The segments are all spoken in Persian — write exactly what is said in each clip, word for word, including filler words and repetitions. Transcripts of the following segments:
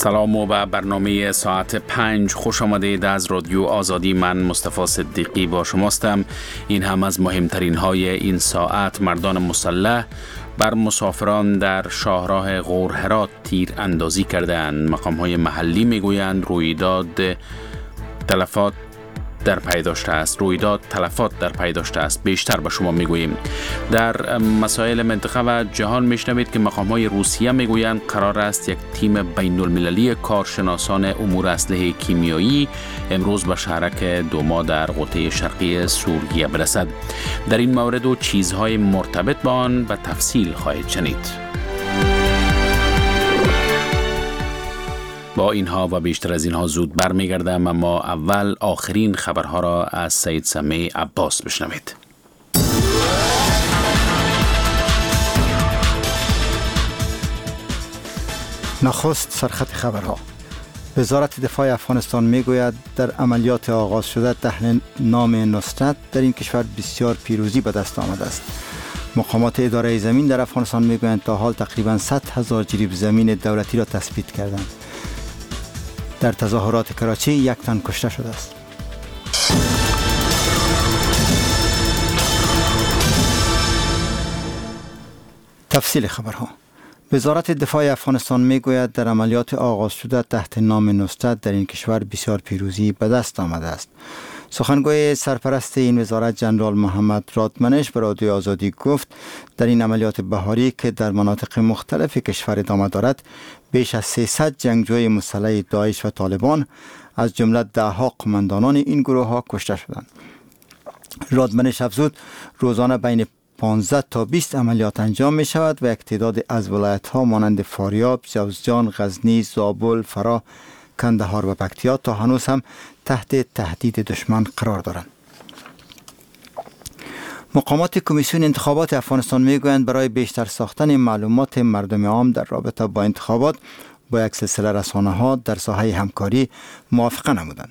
سلام و به برنامه ساعت پنج خوش آمدید. از رادیو آزادی من مصطفی صدیقی با شماستم. این هم از مهمترین های این ساعت: مردان مسلح بر مسافران در شاهراه غور هرات تیر اندازی کردند. مقام های محلی میگویند رویداد تلفات در پی داشته است. رویداد تلفات در پی داشته است. بیشتر به شما میگوییم. در مسائل منطقه و جهان میشنوید که مقام‌های روسیه میگویند قرار است یک تیم بین المللی کارشناسان امور اسلحه کیمیایی امروز به شهرک دوما در قطب شرقی سوریه برسد. در این مورد و چیزهای مرتبط با آن به تفصیل خواهید شنید. با اینها و بیشتر از اینها زود برمیگردم، اما اول آخرین خبرها را از سید سمیع عباس بشنوید. نخست سرخط خبرها. وزارت دفاع افغانستان میگوید در عملیات آغاز شده تحت نام نصرت در این کشور بسیار پیروزی به دست آمده است. مقامات اداره زمین در افغانستان میگویند تا حال تقریبا صد هزار جریب زمین دولتی را تثبیت کردند. در تظاهرات کراچی یک تن کشته شده است. تفصیل خبرها. وزارت دفاع افغانستان میگوید در عملیات آغاز شده تحت نام نصرت در این کشور بسیار پیروزی به دست آمده است. سخنگوی سرپرست این وزارت جنرال محمد رادمنش به رادیو آزادی گفت در این عملیات بهاری که در مناطق مختلف کشور ادامه دارد بیش از سیصد جنگجوی مسلح داعش و طالبان از جمله ده ها قماندانان این گروه ها کشته شدند. رادمنش افزود روزانه بین پانزده تا بیست عملیات انجام می شود و یک تعداد از ولایت ها مانند فاریاب، جوزجان، غزنی، زابل، فرا، کندهار و پکتیا تا هنوز هم تحت تهدید دشمن قرار دارند. مقامات کمیسیون انتخابات افغانستان میگویند برای بیشتر ساختن معلومات مردم عام در رابطه با انتخابات با یک سلسله رسانه ها در ساحه همکاری موافقه نمودند.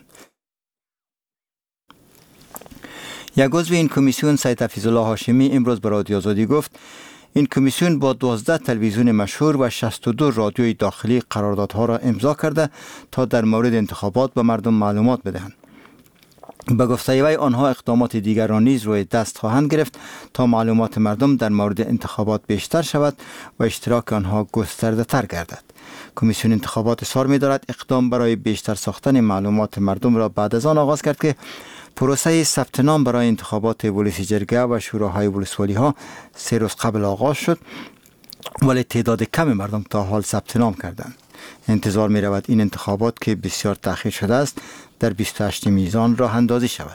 یک عضو این کمیسیون سید حفیظالله هاشمی امروز به رادیو آزادی گفت این کمیسیون با دوازده تلویزیون مشهور و شصت و دو رادیوی داخلی قراردادها را امضا کرده تا در مورد انتخابات به مردم معلومات بدهند. به گفته وی آنها اقدامات دیگر را نیز روی دست خواهند گرفت تا معلومات مردم در مورد انتخابات بیشتر شود و اشتراک آنها گسترده تر گردد. کمیسیون انتخابات اصرار می دارد اقدام برای بیشتر ساختن معلومات مردم را بعد از آن آغاز کرد که پروسه ثبت نام برای انتخابات ولسی جرگه و شوراهای ولسوالی ها سه روز قبل آغاز شد، ولی تعداد کم مردم تا حال ثبت نام کردند. انتظار می رود این انتخابات که بسیار تأخیر شده است در بیست و هشت میزان راه اندازی شود.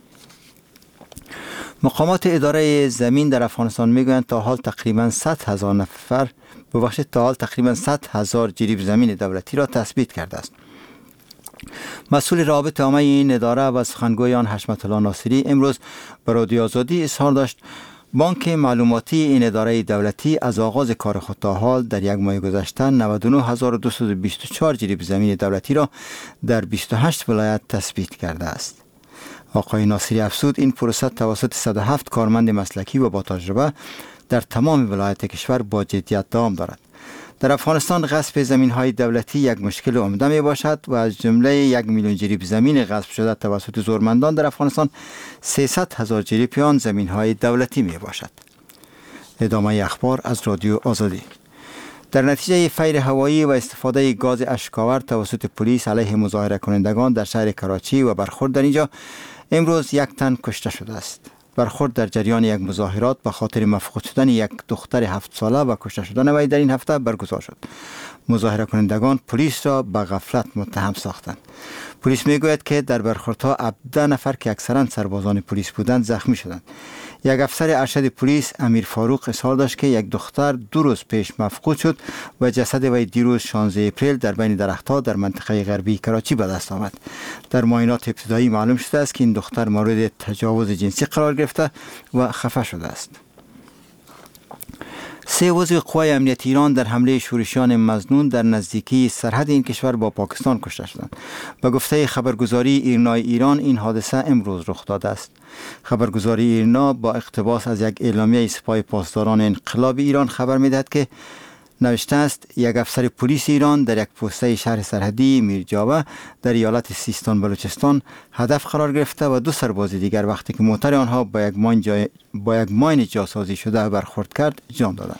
مقامات اداره زمین در افغانستان میگویند تا حال تقریبا صد هزار نفر ببخشید تا حال تقریبا صد هزار جریب زمین دولتی را تثبیت کرده است. مسئول روابط عامه این اداره و سخنگوی آن حشمت الله ناصری امروز به رادیو آزادی اظهار داشت بانک معلوماتی این اداره دولتی از آغاز کار خود تا حال در یک ماه گذشته نود و نه هزار و دویست و بیست و چهار جریب زمین دولتی را در بیست و هشت ولایت تثبیت کرده است. آقای ناصری افزود این پروسه توسط صد و هفت کارمند مسلکی و با تجربه در تمام ولایت کشور با جدیت دوام دارد. در افغانستان غصب زمین‌های دولتی یک مشکل عمده می باشد و از جمله یک میلیون جریب زمین غصب شده توسط زورمندان در افغانستان سیصد هزار جریب آن زمین‌های دولتی می باشد. ادامه اخبار از رادیو آزادی. در نتیجه فیر هوایی و استفاده گاز اشک‌آور توسط پلیس علیه مظاهره کنندگان در شهر کراچی و برخورد در اینجا امروز یک تن کشته شده است. برخورد در جریان یک مظاهرات به خاطر مفقود شدن یک دختر هفت ساله و کشته شدن وی در این هفته برگزار شد. مظاهره کنندگان پلیس را به غفلت متهم ساختند. پلیس میگوید که در برخوردها هفده نفر که اکثرا سربازان پلیس بودند زخمی شدند. یک افسر ارشد پلیس امیر فاروق اظهار داشت که یک دختر دو روز پیش مفقود شد و جسد وی دیروز شانزده اپریل در بین درختها در منطقه غربی کراچی به دست آمد. در معاینات ابتدایی معلوم شده است که این دختر مورد تجاوز جنسی قرار گرفته و خفه شده است. سه عضو قوای امنیت ایران در حمله شورشیان مظنون در نزدیکی سرحد این کشور با پاکستان کشته شدند. به گفته خبرگزاری ایرنای ایران این حادثه امروز رخ داده است. خبرگزاری ایرنا با اقتباس از یک اعلامیه سپاه پاسداران انقلاب ایران خبر می‌دهد که نوشته است یک افسر پلیس ایران در یک پوسته شهر سرحدی میرجاوه در ایالت سیستان بلوچستان هدف قرار گرفته و دو سرباز دیگر وقتی که موتر آنها با یک ماین جای با یک ماین جاسازی شده برخورد کرد جان دادند.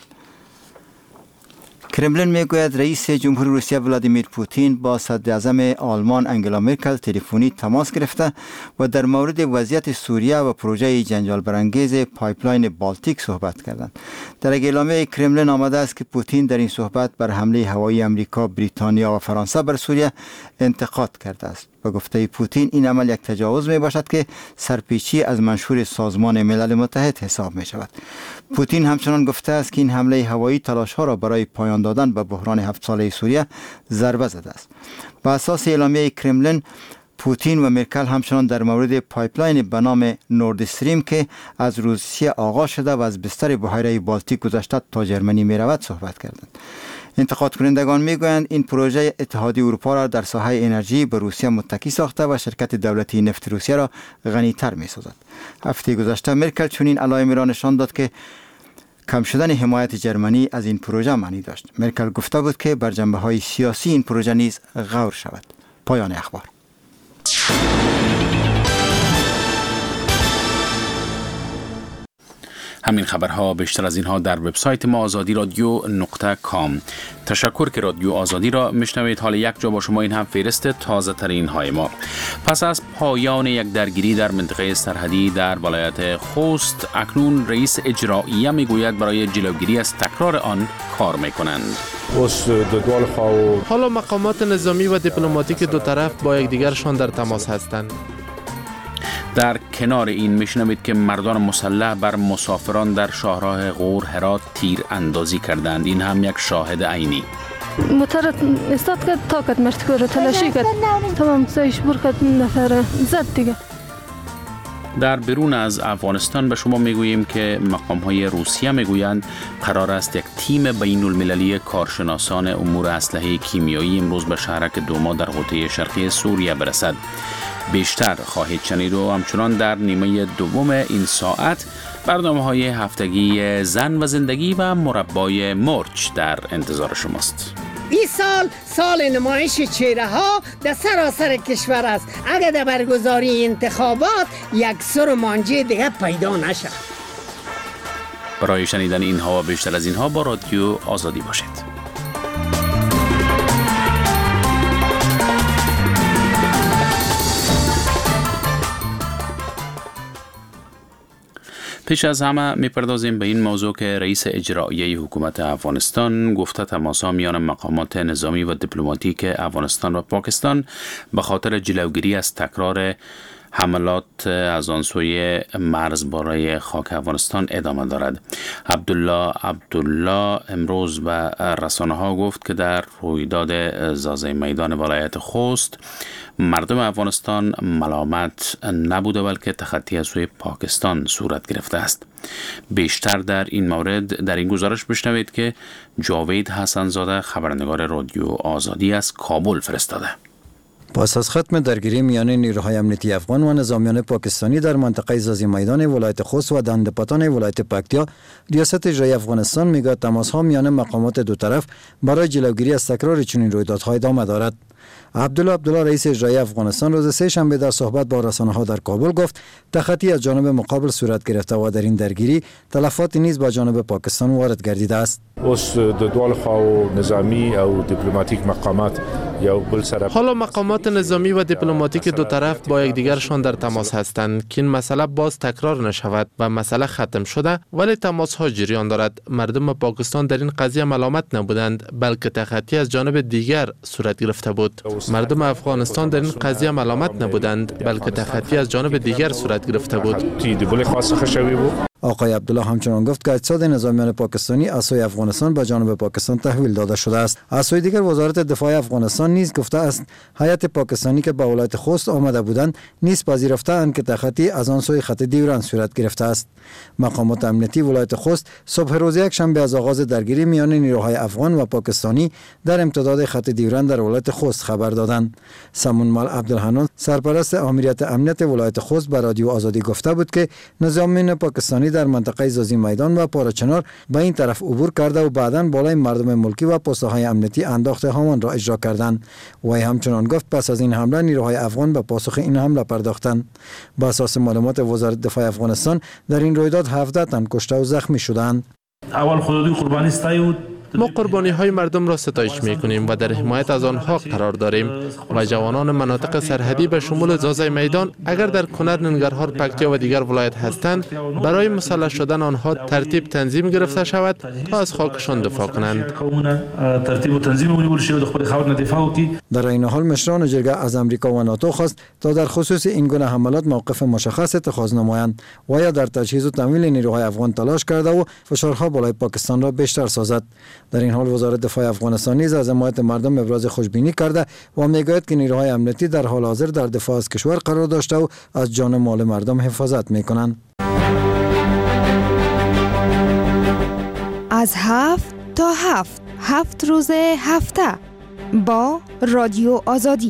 کرملین میگوید رئیس جمهور روسیه ولادیمیر پوتین با صدر اعظم آلمان انگلا مرکل تلفنی تماس گرفته و در مورد وضعیت سوریه و پروژه جنجال برانگیز پایپلاین بالتیک صحبت کردند. در یک اعلامیه کرملین آمده است که پوتین در این صحبت بر حمله هوایی امریکا، بریتانیا و فرانسه بر سوریه انتقاد کرده است. به گفته پوتین این عمل یک تجاوز می باشد که سرپیچی از منشور سازمان ملل متحد حساب می شود. پوتین همچنان گفته است که این حمله هوایی تلاش ها را برای پایان دادن به بحران هفت ساله سوریه ضربه زده است. بر اساس اعلامیه کرملین، پوتین و مرکل همچنان در مورد پایپلاین به نام نورد استریم که از روسیه آغاز شده و از بستر بحیره بالتیک گذشته تا ژرمنی می رود صحبت کردند. انتقاد کنندگان میگویند این پروژه اتحادیه اروپا را در ساحه انرژی به روسیه متکی ساخته و شرکت دولتی نفت روسیه را غنی‌تر می‌سازد. هفته گذشته مرکل چنین علائمی را نشان داد که کم شدن حمایت ژرمنی از این پروژه معنی داشت. مرکل گفته بود که بر جنبه‌های سیاسی این پروژه نیز غور شود. پایان اخبار. همین خبرها بیشتر از اینها در وبسایت ما آزادی رادیو نقطه کام. تشکر که رادیو آزادی را میشنوید. حال یک جا با شما این هم فهرست تازه ترین های ما. پس از پایان یک درگیری در منطقه سرحدی در ولایت خوست، اکنون رئیس اجراییه میگوید برای جلوگیری از تکرار آن کار میکنند. حالا مقامات نظامی و دیپلماتیک دو طرف با یکدیگرشان در تماس هستند. در کنار این میشنوید که مردان مسلح بر مسافران در شاهراه غور هرات تیر اندازی کردند. این هم یک شاهد عینی. موتر استاد کرد تا کت مرتکور تلاشی کرد تمام سایش بر کرد نفر زد دیگه. در بیرون از افغانستان به شما میگوییم که مقام‌های روسیه میگویند قرار است یک تیم بین المللی کارشناسان امور اسلحه کیمیایی امروز به شهرک دوما در قوطه شرقی سوریه برسد. بیشتر خواهید شنید و همچنان در نیمه دوم این ساعت برنامه‌های هفتگی زن و زندگی و مربای مرچ در انتظار شماست. این سال سال نمایش چهره ها در سراسر کشور است. اگر در برگزاری انتخابات یک سر مانجه دیگه پیدا نشد. برای شنیدن اینها و بیشتر از اینها با رادیو آزادی باشید. پیش از همه میپردازیم به این موضوع که رئیس اجراییه حکومت افغانستان گفته تماس‌ها میان مقامات نظامی و دیپلماتیک افغانستان و پاکستان به خاطر جلوگیری از تکرار حملات از آن سوی مرز برای خاک افغانستان ادامه دارد. عبدالله عبدالله امروز به رسانه ها گفت که در رویداد زازه میدان ولایت خوست مردم افغانستان ملامت نبوده بلکه تخطی از سوی پاکستان صورت گرفته است. بیشتر در این مورد در این گزارش بشنوید که جاوید حسن‌زاده خبرنگار رادیو آزادی از کابل فرستاده. پس از ختم درگیری میان نیروهای امنیتی افغان و نظامیان پاکستانی در منطقه زازی میدان ولایت خوست و دندپاتان ولایت پکتیا، ریاست اجرایی افغانستان میگوید تماس‌ها میان مقامات دو طرف برای جلوگیری از تکرار چنین رویدادها ادامه دارد. عبدالله عبدالله رئیس اجرایی افغانستان روز سه شنبه در صحبت با رسانه‌ها در کابل گفت تخطی از جانب مقابل صورت گرفته و در این درگیری تلفات نیز با جانب پاکستان وارد گردیده است. حالا مقامات نظامی و دیپلماتیک دو طرف با یکدیگرشان در تماس هستند که این مسئله باز تکرار نشود و مسئله ختم شده، ولی تماس‌ها جریان دارد. مردم پاکستان در این قضیه ملامت نبودند بلکه تخطی از جانب دیگر صورت گرفته بود. مردم افغانستان در این قضیه ملامت نبودند بلکه تخطی از جانب دیگر صورت گرفته بود. آقای عبدالله همچنان گفت که اجساد نظامیان پاکستانی از سوی افغانستان به جانب پاکستان تحویل داده شده است. از سوی دیگر وزارت دفاع افغانستان نیز گفته است هیئت پاکستانی که به ولایت خوست آمده بودند نیز پذیرفته‌اند که تخطی از آن سوی خط دیورند صورت گرفته است. مقامات امنیتی ولایت خوست صبح روز یک شنبه از آغاز درگیری میان نیروهای افغان و پاکستانی در امتداد خط دیورند در ولایت خوست خبر دادند. سمونمال عبدالحنان سرپرست آمریت امنیت ولایت خوست به رادیو آزادی گفته بود که نظامیان پاکستانی در در منطقه زازی میدان و پارچنار به این طرف عبور کرده و بعداً بالای مردم ملکی و پست‌های امنیتی انداخت همان را اجرا کردند. وی همچنان گفت پس از این حمله نیروهای افغان به پاسخ این حمله پرداختند. با اساس معلومات وزارت دفاع افغانستان در این رویداد هفده تن کشته و زخمی شدند. اول خودی قربانی ستایو ما قربانی های مردم را ستایش می کنیم و در حمایت از آنها قرار داریم و جوانان مناطق سرحدی به شمول زازای میدان اگر در کنر، ننگرهار، پکتیا و دیگر ولایت هستند برای مسلح شدن آنها ترتیب تنظیم گرفته شود تا از خاکشان دفاع کنند. ترتیب و تنظیم ونیول شود خپل خاور نه دفاع وکړي. در این حال مشران جرگه از امریکا و ناتو خواست تا در خصوص این گونه حملات موقف مشخص اتخاذ نمایند و یا در تجهیز و تمویل نیروهای افغان تلاش کرده و فشارها بالای پاکستان را بیشتر سازد. در این حال وزارت دفاع افغانستان نیز از حمایت مردم ابراز خوشبینی کرده و میگوید که نیروهای امنیتی در حال حاضر در دفاع از کشور قرار داشته و از جان و مال مردم حفاظت میکنند. از هفت تا هفت هفت روز هفته با رادیو آزادی.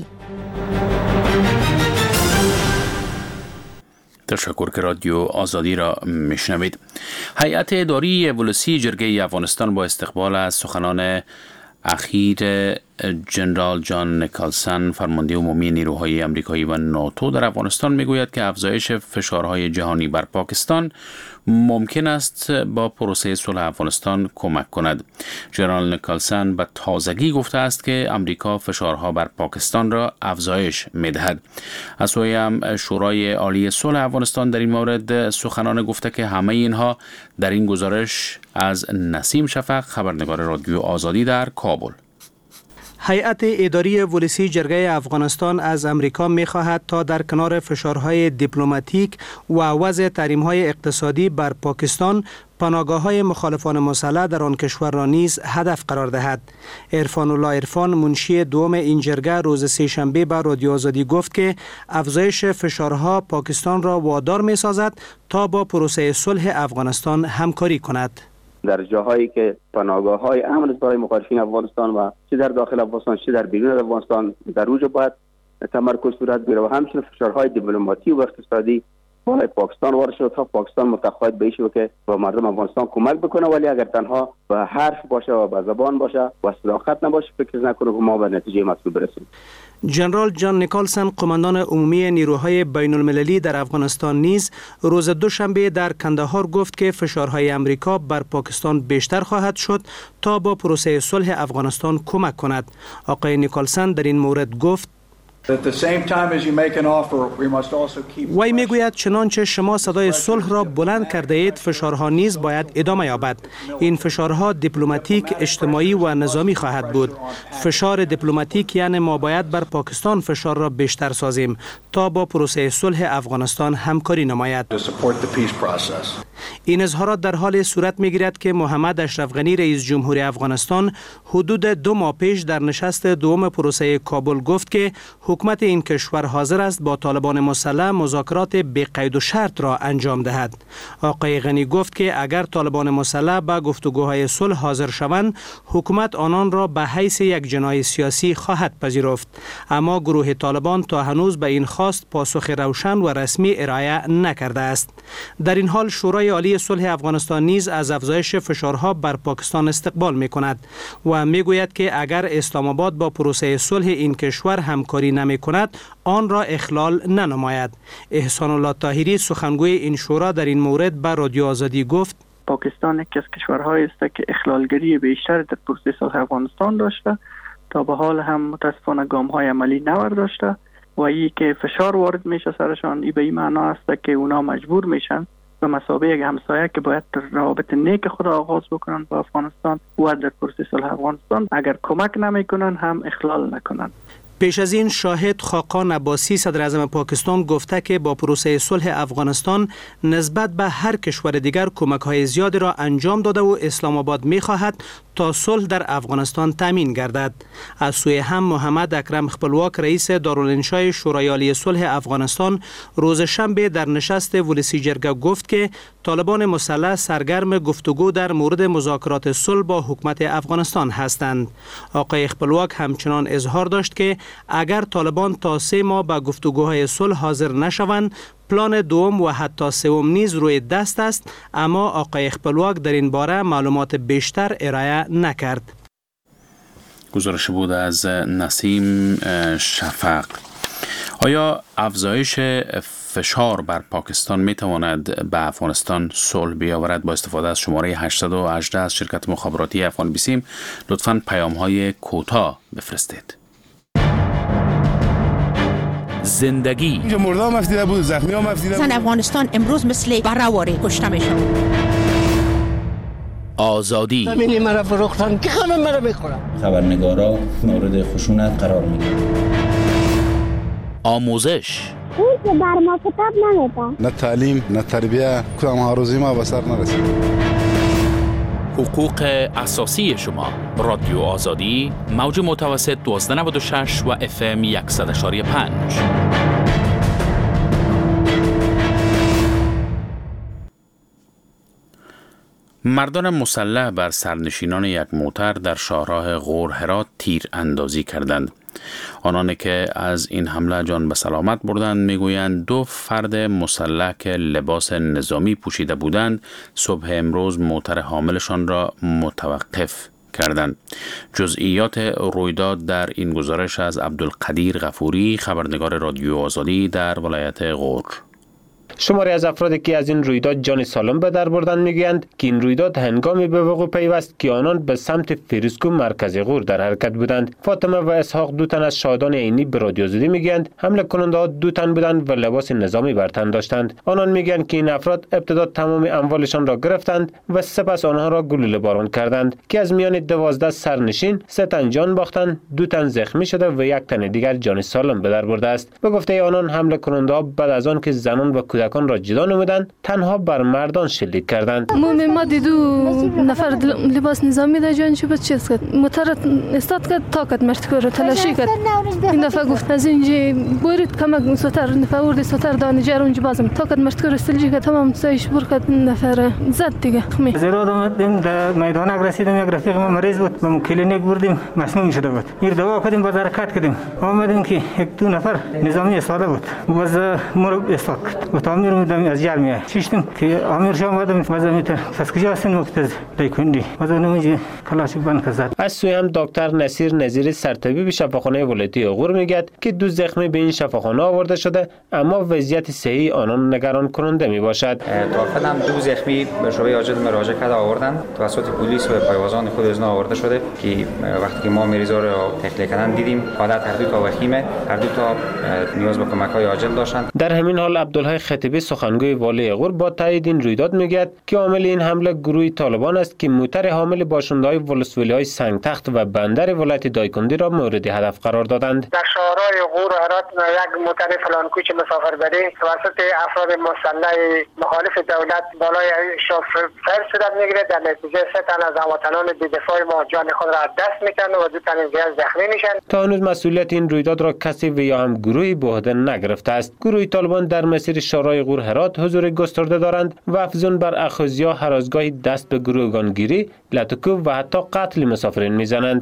تشکر که رادیو آزادی را میشنوید. هیئت اداری اولوسی جرگه افغانستان با استقبال از سخنان اخیر جنرال جان نیکلسن، فرمانده عمومی نیروهای آمریکایی و ناتو در افغانستان، میگوید که افزایش فشارهای جهانی بر پاکستان ممکن است با پروسه صلح افغانستان کمک کند. جنرال نیکلسن به تازگی گفته است که آمریکا فشارها بر پاکستان را افزایش میدهد. از سوی هم شورای عالی صلح افغانستان در این مورد سخنان گفته که همه اینها در این گزارش از نسیم شفق، خبرنگار رادیو آزادی در کابل. هیئت اداری اولوسی جرگه افغانستان از امریکا می‌خواهد تا در کنار فشارهای دیپلماتیک و وضع تحریم‌های اقتصادی بر پاکستان، پناهگاه‌های مخالفان مسلح در آن کشور را نیز هدف قرار دهد. عرفان الله عرفان، منشی دوم این جرگه، روز سه‌شنبه به رادیو آزادی گفت که افزایش فشارها پاکستان را وادار می‌سازد تا با پروسه صلح افغانستان همکاری کند. در جاهایی که پناهگاه‌های امن برای مخالفین افغانستان و چه در داخل افغانستان چه در بیرون افغانستان در اوج باید تمرکز صورت بگیرد و همچنین فشارهای دیپلماتیک و اقتصادی بالای پاکستان وارد شد تا پاکستان متقاعد بشه که با مردم افغانستان کمک بکنه، ولی اگر تنها به حرف باشه و به زبان باشه و صداقت نباشه فکر نکنه که ما به نتیجه مطلوب برسیم. جنرال جان نیکلسن، قماندان عمومی نیروهای بین المللی در افغانستان، نیز روز دوشنبه در کندهار گفت که فشارهای امریکا بر پاکستان بیشتر خواهد شد تا با پروسه صلح افغانستان کمک کند. آقای نیکلسن در این مورد گفت وی میگوید چنانچه شما صدای صلح را بلند کرده اید، فشارها نیز باید ادامه یابد. این فشارها دیپلماتیک، اجتماعی و نظامی خواهد بود. فشار دیپلماتیک یعنی ما باید بر پاکستان فشار را بیشتر سازیم تا با پروسه صلح افغانستان همکاری نماید. این اظهارات در حال صورت میگیرد که محمد اشرف غنی، رئیس جمهوری افغانستان، حدود دو ماه پیش در نشست دوم پروسه کابل گفت که حکومت این کشور حاضر است با طالبان مسلح مذاکرات بی قید و شرط را انجام دهد. آقای غنی گفت که اگر طالبان مسلح به گفتگوهای صلح حاضر شوند، حکومت آنان را به حیث یک جناح سیاسی خواهد پذیرفت. اما گروه طالبان تا هنوز به این خواست پاسخ روشن و رسمی ارائه نکرده است. در این حال شورای عالی صلح افغانستان نیز از افزایش فشارها بر پاکستان استقبال می کند و می گوید که اگر اسلام آباد با پروسه صلح این کشور همکاری نمی کند، آن را اخلال ننماید. احسان الله طاهری، سخنگوی این شورا، در این مورد به رادیو آزادی گفت پاکستان یکی از کشورهایی است که اخلالگری بیشتر در پروسه صلح افغانستان داشته، تا به حال هم متاسفانه گام‌های عملی نبرداشته و ای که فشار وارد میشه سرشان، ای به این معنا است که اونا مجبور میشن به مثابه یک همسایه که باید روابط نیک خود آغاز بکنن با افغانستان و در پروسه صلح افغانستان اگر کمک نمیکنن هم اخلال نکنن. پیش از این شاهد خاقان عباسی، صدر اعظم پاکستان، گفته که با پروسه صلح افغانستان نسبت به هر کشور دیگر کمک‌های زیادی را انجام داده و اسلام آباد می‌خواهد تا صلح در افغانستان تامین گردد. از سوی هم محمد اکرم خپلواک، رئیس دارالانشای شورای عالی صلح افغانستان، روز شنبه در نشست اولوسی جرگه گفت که طالبان مسلح سرگرم گفتگو در مورد مذاکرات صلح با حکومت افغانستان هستند. آقای خپلواک همچنان اظهار داشت که اگر طالبان تا سه ماه به گفتگوهای صلح حاضر نشوند، پلان دوم و حتی سوم نیز روی دست است، اما آقای خپلواک در این باره معلومات بیشتر ارائه نکرد. گزارش بود از نسیم شفق. آیا افزایش فشار بر پاکستان می تواند به افغانستان صلح بیاورد؟ با استفاده از شماره هشتصد و هجده از شرکت مخابراتی افغان بیسیم لطفاً پیام های کوتاه بفرستید. زندگی اینجا مرده هم افتیده بود، زخمی هم افتیده بود. زن افغانستان امروز مثل برآوری کشته میشن. آزادی زمینی مرا فروختن که همه مرا میخورن. خبرنگارا مورد خشونت قرار میگیرن. آموزش اون که بر ما کتاب نمیدن. نه تعلیم نه تربیه، کدام هاروزی ما به سر نرسید. حقوق اساسی شما. رادیو آزادی، موج متوسط دوازده نود و شش و اف ام صد و یک و پنج. مردان مسلح بر سرنشینان یک موتر در شاهراه غور هرات تیر اندازی کردند. آنانی که از این حمله جان به سلامت بردند میگویند دو فرد مسلح که لباس نظامی پوشیده بودند صبح امروز موتر حاملشان را متوقف کردند. جزئیات رویداد در این گزارش از عبدالقدیر غفوری، خبرنگار رادیو آزادی در ولایت غور. شماری از افرادی که از این رویداد جان سالم به در بردند میگویند که این رویداد هنگامی به وقوع پیوست که آنان به سمت فیروزکوه مرکز غور در حرکت بودند. فاطمه و اسحاق دو تن از شاهدان عینی به رادیو آزادی میگویند حمله کننده ها دو تن بودند و لباس نظامی بر تن داشتند. آنان میگویند که این افراد ابتدا تمام اموالشان را گرفتند و سپس آنها را گلوله باران کردند که از میان دوازده سرنشین سه تن جان باختند، دو تن زخمی شده و یک تن دیگر جان سالم به در برده است. به گفته آنان حمله کننده ها بعد از آن که زنان و کودکان را جدا نمودند تنها بر مردان شلیک کردند. ما دیدو نفر لباس نظامی در جان شو چیز کرد، موتر استاد کرد تاکت مرد کرد تلاشی کرد. این دفعه گفت از اینجا برید کمک سوتر نفر ورد سوتر دانجر اونجا بازم تاکت مرد کرد استلجی کرد تمام سایش بر کرد نفر زد دیگه. زیرا آمدیم در میدان رسیدیم، یک رفیق مریض بود به کلینیک بردیم مسموم شده بود. این دوا کردیم باز حرکت کردیم. آمدیم که یک دو نفر نظامی استفاده بود. باز مرو استاد کرد. و تعمیر میدم از جر میاد. چیشتم که امیر شام بودم باز میتر پس کجا هستن وقت لیکوندی. باز نمیجی کلاشی بند کرد. از سوی هم دکتر نصیر نظیری سرطبیب شفاخانه ولایتی غور میگد که دو زخمی به این شفاخانه آورده شده اما وضعیت صحی آنان نگران کننده می باشد. تا هم دو زخمی به شعبه عاجل مراجعه کرده آوردن توسط پلیس و پیوازان خود از آورده شده که وقتی که ما مریضا رو تحلیل کردن دیدیم حالت هر دو تا وخیمه، هر دو تا نیاز به کمک‌های عاجل داشتند. در همین حال عبدالحی خطیبی سخنگوی والی غور با تایید این رویداد میگوید که عامل این حمله گروه طالبان است که موتر حامل باشنده‌های ولسوالی‌های سنگتخت و بندر ولایت دایکندی را مورد هدف قرار دادند. در شهرهای غور و هرات یک موتر فلانکوچ مسافربری توسط افراد مسلح مخالف دولت بالای شوفر صورت میگیره. در نتیجه سه تن از هموطنان بی‌دفاع ما جان خود را از دست میکنند و دو تن دیگر زخمی میشن. تا هنوز مسئولیت این رویداد را کسی و یا هم گروهی به عهده نگرفته است. گروه طالبان در مسیر شورای غور هرات حضور گسترده دارند و افزون بر اخوزیا هر از گاهی دست به گروگانگیری، لطکوب و حتی قتل مسافرین میزنند.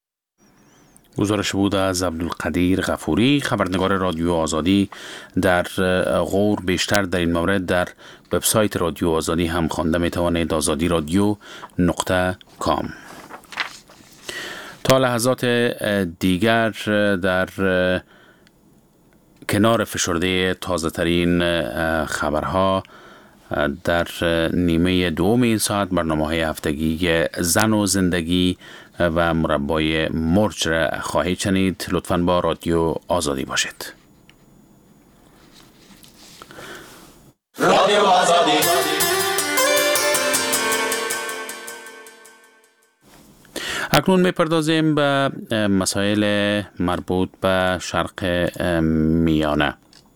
گزارش بود از عبدالقدیر غفوری، خبرنگار رادیو آزادی در غور. بیشتر در این مورد در وبسایت رادیو آزادی هم خوانده میتوانید، آزادی رادیو نقطه کام. تا لحظات دیگر در کنار فشرده تازه ترین خبرها در نیمه دوم این ساعت برنامه‌های هفتگی زن و زندگی و مربای مرج را خواهید شنید. لطفاً با رادیو آزادی باشید. رادیو آزادی. اکنون میپردازیم به مسائل مربوط به شرق میانه.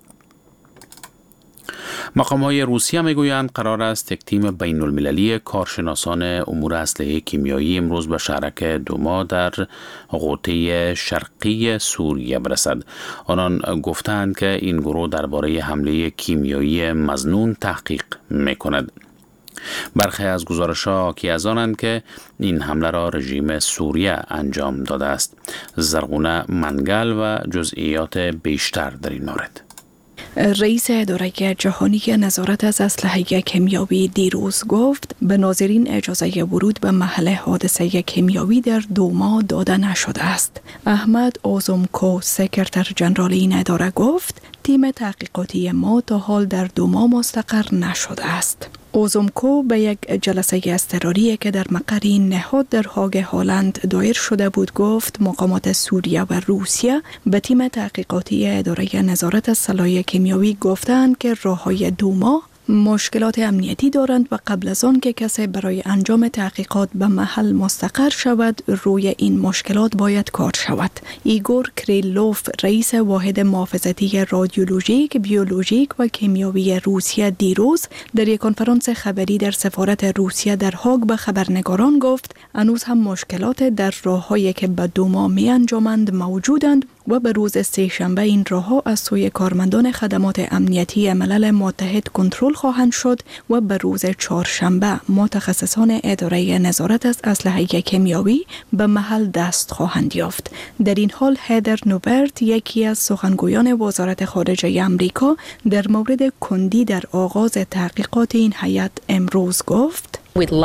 مقام‌های روسیه میگویند قرار است یک تیم بین المللی کارشناسان امور اسلحه کیمیایی امروز به شهرک دوما در غوطه شرقی سوریه برسد. آنان گفتند که این گروه درباره حمله کیمیایی مظنون تحقیق میکند. برخی از گزارش‌ها حاکی از آنند که این حمله را رژیم سوریه انجام داده است. زرغونه منگل و جزئیات بیشتر در این مورد. رئیس اداره جهانی نظارت از اسلحه کیمیایی دیروز گفت به ناظرین اجازه ورود به محل حادثه کیمیایی در دوما داده نشده است. احمد اوزومکو سکرتر جنرال این اداره گفت تیم تحقیقاتی ما تا حال در دوما مستقر نشده است. اوزومکو به یک جلسه اضطراری که در مقر این نهاد در هاگ هلند دایر شده بود گفت مقامات سوریه و روسیه به تیم تحقیقاتی اداره نظارت از سلاح کیمیایی گفتند که راههای دوما مشکلات امنیتی دارند و قبل از آن که کسی برای انجام تحقیقات به محل مستقر شود روی این مشکلات باید کار شود. ایگور کریلوف رئیس واحد محافظتی رادیولوژیک، بیولوژیک و کیمیایی روسیه دیروز در یک کنفرانس خبری در سفارت روسیه در هاگ به خبرنگاران گفت هنوز هم مشکلات در راههایی که به دوما می انجامند موجودند و به روز سه‌شنبه این راهها از سوی کارمندان خدمات امنیتی ملل متحد کنترل خواهند شد و به روز چهارشنبه متخصصان اداره نظارت از اسلحه کیمیایی به محل دست خواهند یافت. در این حال هدر نوبرت یکی از سخنگویان وزارت خارجه آمریکا در مورد کندی در آغاز تحقیقات این هیئت امروز گفت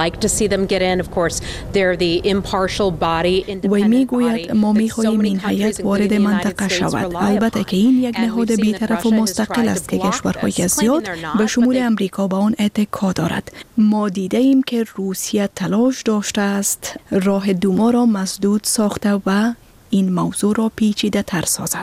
وی می گوید ما می خواهیم این هیئت وارد منطقه شود، البته که این یک نهاد بی‌طرف و مستقل است که کشورهای زیاد به شمول امریکا به آن اتکا دارد. ما دیده ایم که روسیه تلاش داشته است راه دوما را مسدود ساخته و این موضوع را پیچیده تر سازد.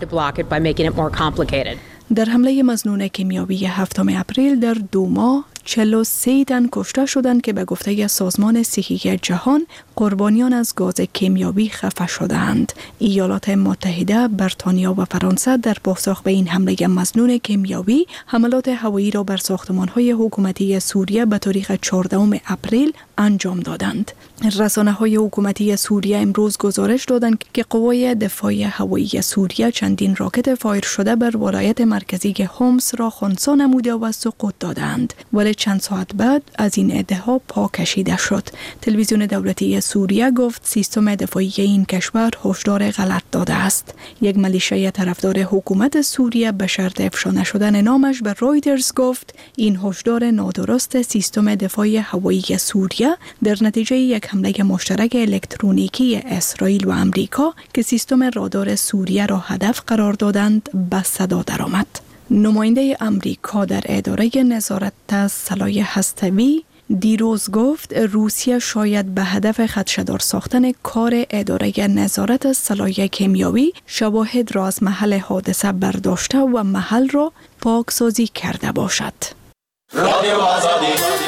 در حمله مظنون کیمیایی هفتم اپریل در دوما چهل و سه تن کشته شدند که به گفته سازمان صحی جهان قربانیان از گاز کیمیایی خفه شدند. ایالات متحده، بریتانیا و فرانسه در پاسخ به این حمله مظنون کیمیایی حملات هوایی را بر ساختمان‌های حکومتی سوریه به تاریخ چهاردهم اپریل انجام دادند. رسانه‌های حکومتی سوریه امروز گزارش دادند که قوای دفاع هوایی سوریه چندین راکت فایر شده بر ولایت مرکزی هومس را خنثی نموده و سقوط دادند، ولی چند ساعت بعد از این ادعا پا کشیده شد. تلویزیون دولتی سوریه گفت سیستم دفاعی این کشور هشدار غلط داده است. یک ملیشه طرفدار حکومت سوریه به شرط افشا نشدن نامش به رایترز گفت این هشدار نادرست سیستم دفاع هوایی سوریه در نتیجه یک حمله مشترک الکترونیکی اسرائیل و آمریکا که سیستم رادار سوریه را هدف قرار دادند به صدا درآمد. نماینده آمریکا در اداره نظارت از سلاح هسته‌ای دیروز گفت روسیه شاید به هدف خدشه‌دار ساختن کار اداره نظارت از سلاح کیمیایی شواهد را از محل حادثه برداشته و محل را پاکسازی کرده باشد. رادیو آزادی.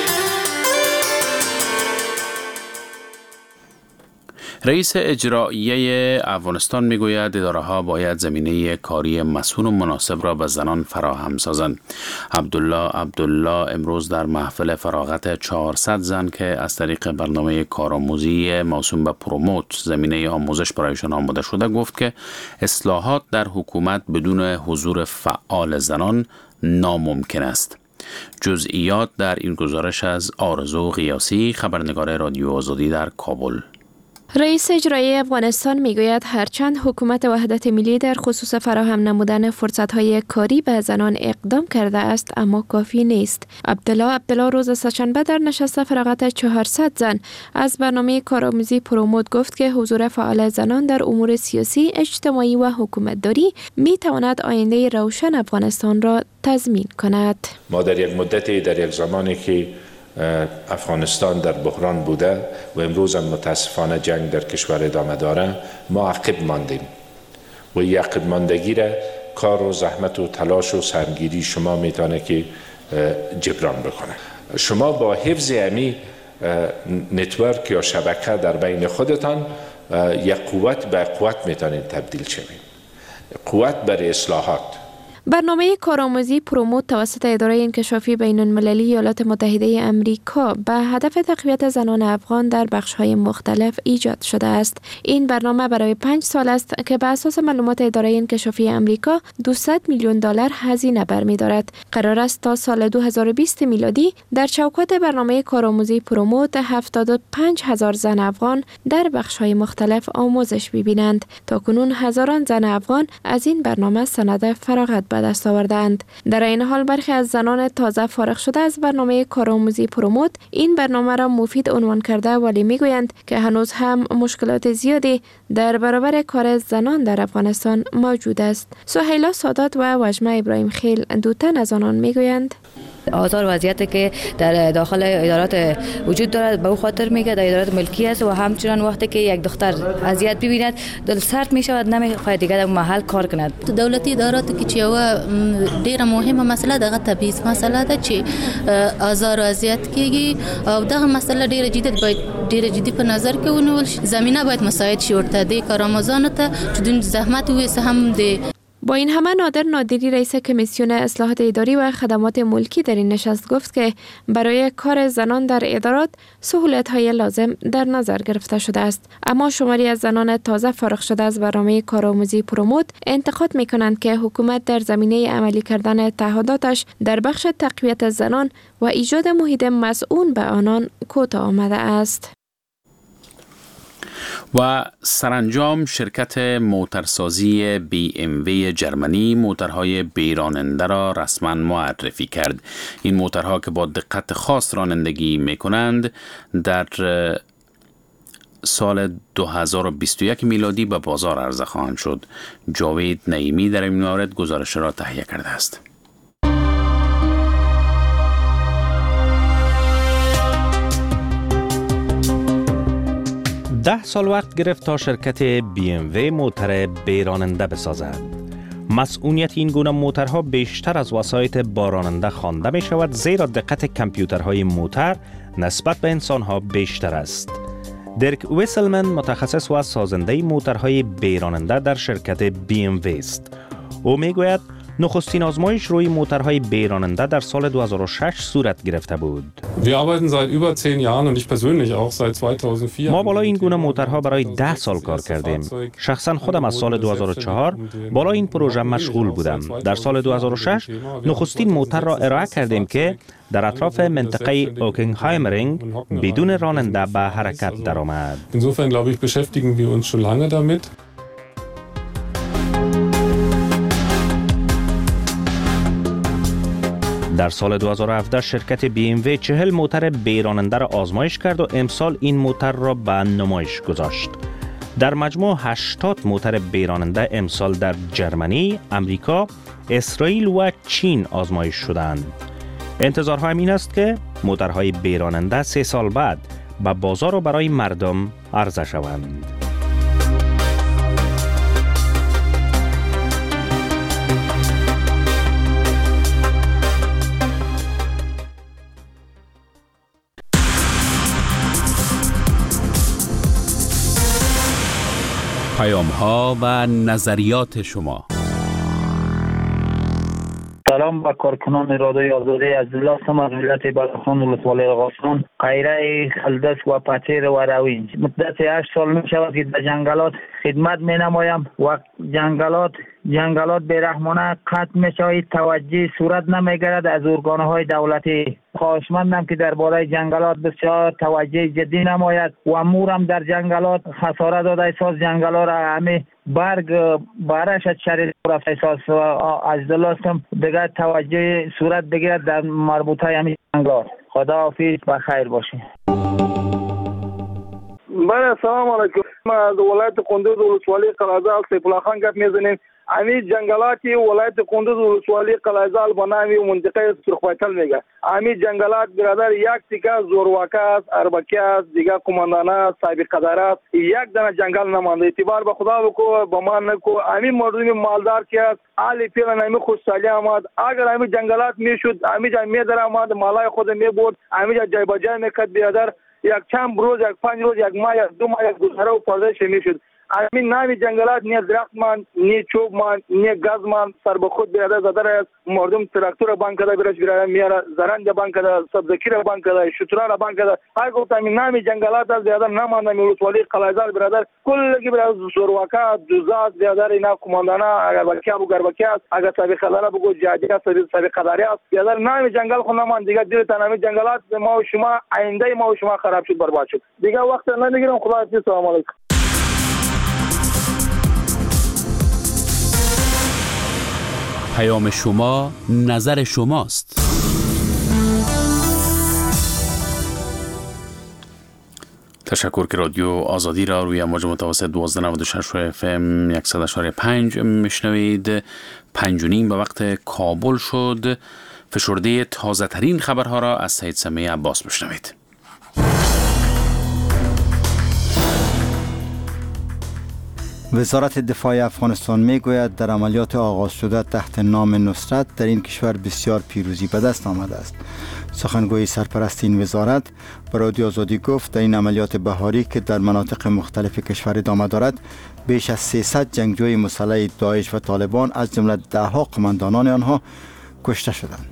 رئیس اجراییه افغانستان میگوید اداره‌ها باید زمینه کاری مسئول و مناسب را به زنان فراهم سازند. عبدالله عبدالله امروز در محفل فراغت چهارصد زن که از طریق برنامه کارآموزی موسوم به پروموت زمینه آموزش برایشان آماده شده گفت که اصلاحات در حکومت بدون حضور فعال زنان ناممکن است. جزئیات در این گزارش از آرزو غیاسی، خبرنگار رادیو آزادی در کابل. رئیس اجرایی افغانستان میگوید هرچند حکومت وحدت ملی در خصوص فراهم نمودن فرصت‌های کاری به زنان اقدام کرده است اما کافی نیست. عبدالله عبدالله روز سه‌شنبه در نشست فراغت چهارصد زن از برنامه کارآموزی پروموت گفت که حضور فعال زنان در امور سیاسی، اجتماعی و حکومتداری می تواند آینده روشن افغانستان را تضمین کند. ما در یک مدتی در یک زمانی که افغانستان در بحران بوده و امروز هم متاسفانه جنگ در کشور ادامه داره، ما عقب ماندیم و این عقب ماندگی را کار و زحمت و تلاش و سرگیری شما میتونه که جبران بکنه. شما با حفظ امی نتورک یا شبکه در بین خودتان یک قوت به قوت میتونید تبدیل شوید. قوت برای اصلاحات. برنامه کارآموزی پروموت توسط اداره انکشافی بین المللی ایالات متحده آمریکا به هدف تقویت زنان افغان در بخش‌های مختلف ایجاد شده است. این برنامه برای پنج سال است که بر اساس معلومات اداره انکشافی آمریکا دویست میلیون دلار هزینه برمی‌دارد. قرار است تا سال دو هزار و بیست میلادی در چوکات برنامه کارآموزی پروموت هفتاد و پنج هزار زن افغان در بخش‌های مختلف آموزش ببینند. تاکنون هزاران زن افغان از این برنامه سند فراغت به دست آوردند. در این حال برخی از زنان تازه فارغ شده از برنامه کارآموزی پروموت این برنامه را مفید عنوان کرده ولی میگویند که هنوز هم مشکلات زیادی در برابر کار زنان در افغانستان موجود است. سهیلا سادات و وجمه ابراهیم خیل دو تن از آنان میگویند آثار وضعیتی که در داخل ادارات وجود دارد به او خاطر میگه در ادارات ملکی است و همچنان وقتی که یک دختر اذیت ببیند دل سرد میشود نمیخواهد دیگه در محل کار کند. دولتي ادارات کې چې یو ډیره مهمه مسله دغه تبعیض مسله ده چې آزار او اذیت کیږي او دغه مسله ډیره جدي باید ډیره جدي په نظر کې ونیول شي. زمينه باید مساعد شي ورته د کارآموزانو ته چې د زحمت ویسه هم د با این همه نادر نادری رئیس کمیسیون اصلاحات اداری و خدمات ملکی در این نشست گفت که برای کار زنان در ادارات سهولت‌های لازم در نظر گرفته شده است. اما شماری از زنان تازه فارغ شده از برنامه کارآموزی پروموت انتقاد می‌کنند که حکومت در زمینه عملی کردن تعهداتش در بخش تقویت زنان و ایجاد محیط مسئول به آنان کوتاه آمده است. و سرانجام شرکت موترسازی بی ام وی جرمنی موترهای بیراننده را رسما معرفی کرد. این موترها که با دقت خاص رانندگی می کنند در سال دو هزار و بیست و یک میلادی به بازار عرضه خواهند شد. جاوید نعیمی در این مورد گزارش را تهیه کرده است. ده سال وقت گرفت تا شرکت بی ام وی موتر بیراننده بسازد. مسئولیت این گونه موترها بیشتر از وسایط باراننده خوانده می شود زیرا دقت کامپیوترهای موتر نسبت به انسانها بیشتر است. درک ویسلمن متخصص و سازنده موترهای بیراننده در شرکت بی ام وی است. او می گوید نخستین آزمایش روی موترهای بیراننده در سال دو هزار و شش صورت گرفته بود. ما بالا این گونه موترها برای ده سال کار کردیم. شخصا خودم از سال دو هزار و چهار بالا این پروژه مشغول بودم. در سال دو هزار و شش نخستین موتر را ارائه کردیم که در اطراف منطقه اوکنهایمرینگ بدون راننده به حرکت درآمد. Insofern glaube ich beschäftigen wir uns schon lange damit. در سال دو هزار و هفده شرکت بی ام وی چهل موتر بیراننده را آزمایش کرد و امسال این موتر را به نمایش گذاشت. در مجموع هشتاد موتر بیراننده امسال در جرمنی، امریکا، اسرائیل و چین آزمایش شدند. انتظارها این است که موترهای بیراننده سه سال بعد به بازار و برای مردم عرضه شوند. پیام ها و نظریات شما. سلام به کارکنان رادیوی آزادی. از لاستم از ولایت بلخان ولسوالی ارغستان قیره خلدس و پتیر و روینج مدت هشت سال می شود که در جنگلات خدمت می نمایم و جنگلات جنگلات بیرحمانه قطع می شود. توجه صورت نمی گیرد از ارگانهای دولتی. خواهشمندم که درباره جنگلات بسیار توجه جدی نماید و مورم در جنگلات خسارت داده احساس جنگلات را همه برگ بارش شریر رفت احساس از دلاستم دیگر توجه صورت بگیرد در مربوطه همین جنگلات. خدا حافظ و خیر باشید. بله سلام علیکم. ما از ولایت کندوز ولسوالی قلعه‌زال سیف الله خان گپ میزنیم. امی جنگلاتی ولایت کندوز ولسوالی قلعه‌زال به نام منطقه سرخپایتل میگه. امی جنگلات برادر یک تیکه زورواکه است، اربکی است، دیگه کماندان است، سابقه دار است. یک دانه جنگل نمانده. اعتبار به خدا بکو، به ما نکو. امی مردمی مالدار کی است، علی پیران امی خوشحالی آمد. اگر امی جنگلات میشد، امی جای میدر آمد، مالای خود میبرد، امی جای جای بجای میکرد برادر. یک چند روز، یک پنج روز، یک ماه، یک دو ماه، یک گذره و پردهش میشد. همین نام جنگلات نه درخت مان نه چوب مان نه گاز مان سر به خود بیاده زدر مردم تراکتور بانک دا برش بیاره میاره زرنج بانک دا سبزکی را بانک دا شتران بانک دا های گفت همین نام جنگلات از زیاده نمانده میولتوالی قلایزال برادر کلگی برای زورواکا دوزاد بیادر اینا کماندانا اگر بکی ابو گربکی است اگر سابقه داره بگو جادی است سابقه داری است بیادر نام جنگل خود نمان دیگه دیر تنامی جنگلات ما و شما آینده ما و شما خراب شد برباد شد دیگه وقت نمیگیرم. خدا حافظ. سلام علیکم. پیام شما نظر شماست. تشکر که رادیو آزادی را روی موج متوسط دوازده نود و شش اف ام صد و پنج میشنوید. پنج و نیم به وقت کابل شد. فشرده تازه ترین خبرها را از سید سمیع عباس بشنوید. وزارت دفاع افغانستان می گوید در عملیات آغاز شده تحت نام نصرت در این کشور بسیار پیروزی به دست آمده است. سخنگوی سرپرست این وزارت به رادیو آزادی گفت در این عملیات بهاری که در مناطق مختلف کشور ادامه دارد بیش از سیصد جنگجوی مسلح داعش و طالبان از جمله دهها قماندانان آنها کشته شدند.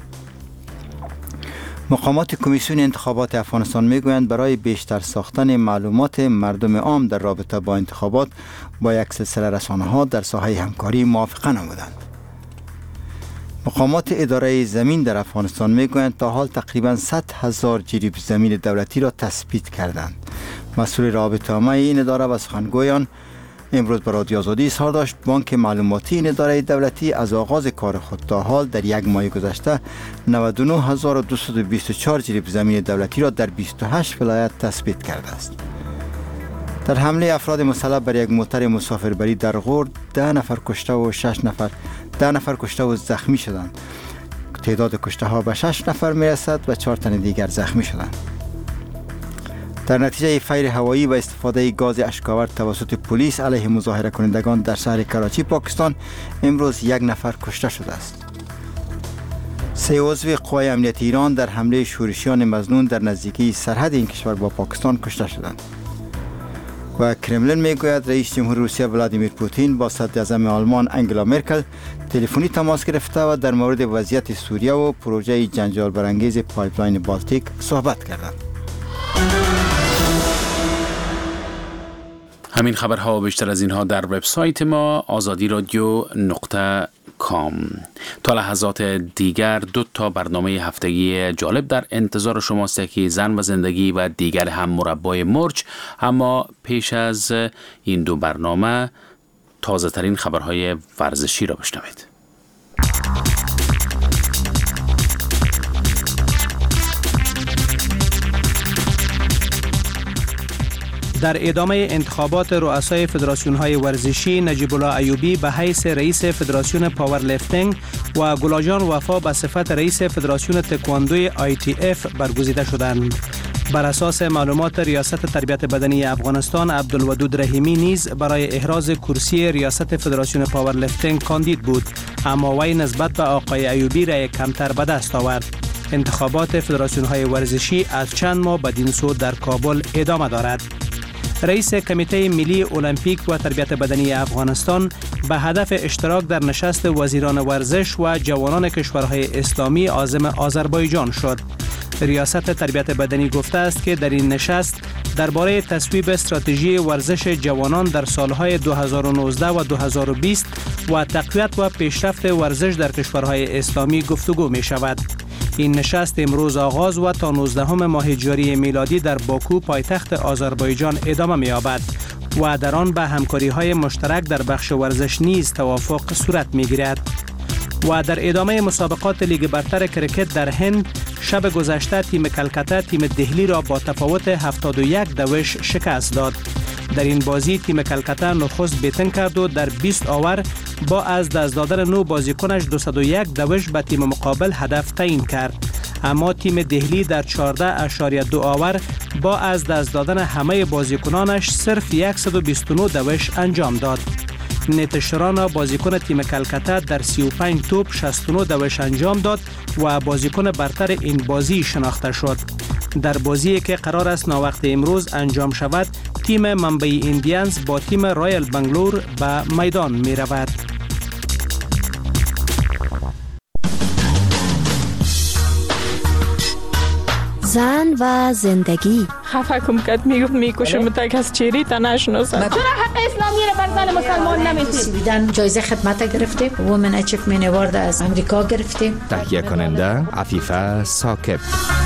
مقامات کمیسیون انتخابات افغانستان میگویند برای بیشتر ساختن معلومات مردم عام در رابطه با انتخابات با یک سلسله رسانه‌ها در ساحه همکاری موافقه نمودند. مقامات اداره زمین در افغانستان میگویند تا حال تقریباً صد هزار جریب زمین دولتی را تثبیت کردند. مسئول رابطه عامه این اداره و سخنگویان امروز به رادیو آزادی اظهار داشت بانک معلوماتی این اداره دولتی از آغاز کار خود تا حال در یک ماه گذشته نود و نه هزار و دویست و بیست و چهار جریب زمین دولتی را در بیست و هشت ولایت تثبیت کرده است. در حمله افراد مسلح بر یک موتر مسافربری در غور ده نفر کشته و شش نفر ده نفر کشته و زخمی شدند. تعداد کشته ها به شش نفر می رسد و چهار تن دیگر زخمی شدند. در نتیجه فیر هوایی و استفاده گاز اشکاور توسط پلیس علیه مظاهره کنندگان در شهر کراچی پاکستان امروز یک نفر کشته شده است. سه عضو قوای امنیت ایران در حمله شورشیان مظنون در نزدیکی سرحد این کشور با پاکستان کشته شدند. و کرملین میگوید رئیس جمهور روسیه ولادیمیر پوتین با صدر اعظم آلمان انگلا مرکل تلفنی تماس گرفته و در مورد وضعیت سوریه و پروژه جنجال برانگیز پایپلاین بالتیک صحبت کردند. همین خبرها و بیشتر از اینها در وبسایت ما آزادی رادیو نقطه کام. تا لحظات دیگر دو تا برنامه هفتگی جالب در انتظار شماست، یکی زن و زندگی و دیگر هم مربای مرج. اما پیش از این دو برنامه تازه ترین خبرهای ورزشی را بشنوید. در ادامه انتخابات رؤسای فدراسیون‌های ورزشی، نجیب الله ایوبی به حیث رئیس فدراسیون پاورلیفتینگ و گلاجان وفا به صفت رئیس فدراسیون تکواندوی آی تی اف برگزیده شدند. بر اساس معلومات ریاست تربیت بدنی افغانستان، عبدالودود رحیمی نیز برای احراز کرسی ریاست فدراسیون پاورلیفتینگ کاندید بود، اما وی نسبت به آقای ایوبی رای کمتر به دست آورد. انتخابات فدراسیون‌های ورزشی از چند ماه بدین سو در کابل ادامه دارد. رئیس کمیته ملی المپیک و تربیت بدنی افغانستان به هدف اشتراک در نشست وزیران ورزش و جوانان کشورهای اسلامی عازم آذربایجان شد. ریاست تربیت بدنی گفته است که در این نشست درباره تصویب استراتژی ورزش جوانان در سالهای دو هزار و نوزده و دو هزار و بیست و تقویت و پیشرفت ورزش در کشورهای اسلامی گفتگو می شود. این نشست امروز آغاز و تا نوزدهم ماه جاری میلادی در باکو پایتخت آذربایجان ادامه می‌یابد و در آن به همکاری‌های مشترک در بخش ورزش نیز توافق صورت می‌گیرد. و در ادامه مسابقات لیگ برتر کرکت در هند، شب گذشته تیم کلکته تیم دهلی را با تفاوت هفتاد و یک دوش شکست داد. در این بازی تیم کلکته نخست بیتن کرد و در بیست آور با از دست دادن نو بازیکنش دویست و یک دوش به تیم مقابل هدف تعیین کرد، اما تیم دهلی در چهارده اشاریه دو آور با از دست دادن همه بازیکنانش صرف صد و بیست و نه دوش انجام داد. نیتشرانا بازیکن تیم کلکته در سی و پنج توپ شصت و نه دوش انجام داد و بازیکن برتر این بازی شناخته شد. در بازی که قرار است ناوقت امروز انجام شود، تیم منبعی ایندیانز با تیم رایل بنگلور به میدان می رود. زن و زندگی. خفه کم کد میگفت میکشم تک از چیری تا نشناسم. چرا حق اسلامی رو بر زن مسلمان نمیتیم؟ سویدن جایزه خدمت گرفتیم. وومن اچیومنت اوارد از امریکا گرفتیم. تهیه کننده عفیفه ثاقب.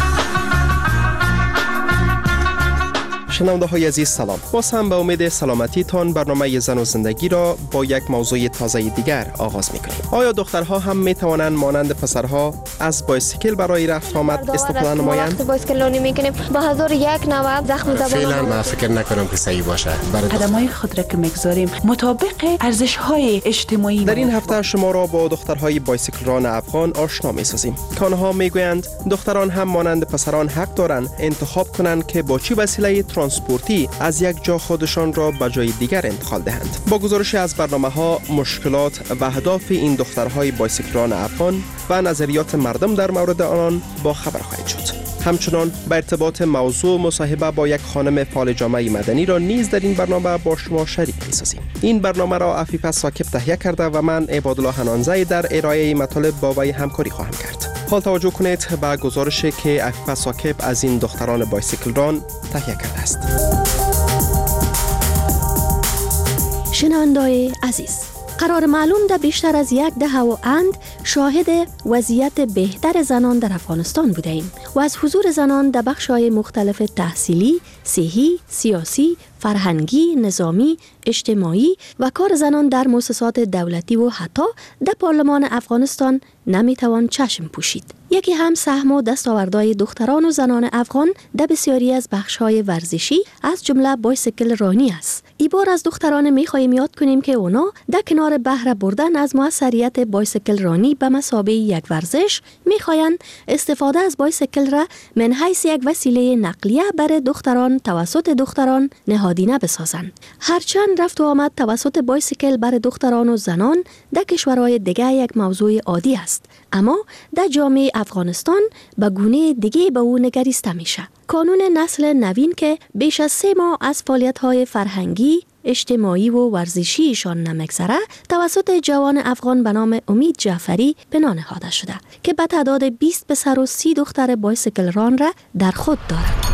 شنونده های عزیز سلام. باز هم به امید سلامتی تان برنامه زن و زندگی را با یک موضوع تازه دیگر آغاز میکنیم. آیا دخترها هم می توانند مانند پسرها از بایسیکل برای رفت آمد استفاده نمایند؟ وقتی بایسیکل رانی میکنیم با هزار یک نوع زخم زبان. فعلا من فکر نکنم که صحیح باشه. قدم‌های خود را که میگذاریم مطابق ارزش‌های اجتماعی. در این هفته شما را با دخترهای بایسیکل ران افغان آشنا می‌سازیم. آنها میگویند دختران هم مانند پسران حق دارند انتخاب کنند که با چه وسیله ترانسپورتی از یک جا خودشان را به جای دیگر انتقال دهند. با گزارش از برنامه‌ها، مشکلات و اهداف این دخترهای بایسیکلران افغان و نظریات مردم در مورد آنان با خبر خواهید شد. همچنان به ارتباط موضوع مصاحبه با یک خانم فعال جامعه مدنی را نیز در این برنامه با شما شریک می‌سازیم. این برنامه را عفیفه ثاقب تهیه کرده و من عبادالله حنانزی در ارائه مطالب با وی همکاری خواهم کرد. حال توجه کنید به گزارشی که عفیفه ثاقب از این دختران بایسیکل ران تهیه کرده است. شنونده‌های عزیز، قرار معلوم ده بیشتر از یک دهه و اند شاهد وضعیت بهتر زنان در افغانستان بوده ایم و از حضور زنان در بخش‌های مختلف تحصیلی، صحی، سیاسی، فرهنگی، نظامی، اجتماعی و کار زنان در مؤسسات دولتی و حتی در پارلمان افغانستان نمیتوان چشم پوشید. یکی هم سهم و دستاوردهای دختران و زنان افغان در بسیاری از بخش‌های ورزشی از جمله بایسیکل رانی است. ای بار از دختران می‌خواهیم یاد کنیم که اونا در کنار بهره بردن از موثریت بایسیکل رانی به مثابه یک ورزش می‌خواهند استفاده از بایسیکل را من حیث یک وسیله نقلیه برای دختران توسط دختران نهادینه بسازند. هرچند رفت و آمد توسط بایسیکل برای دختران و زنان در کشورهای دیگر یک موضوع عادی است، اما در جامعه افغانستان به گونه دیگه به او نگریسته میشه. کانون نسل نوین که بیش از سه ماه از فعالیت‌های فرهنگی، اجتماعی و ورزشیشان نمیگذره توسط جوان افغان به نام امید جعفری بنا نهاده شده که به تعداد بیست پسر و سی دختر بایسیکل ران را در خود دارد.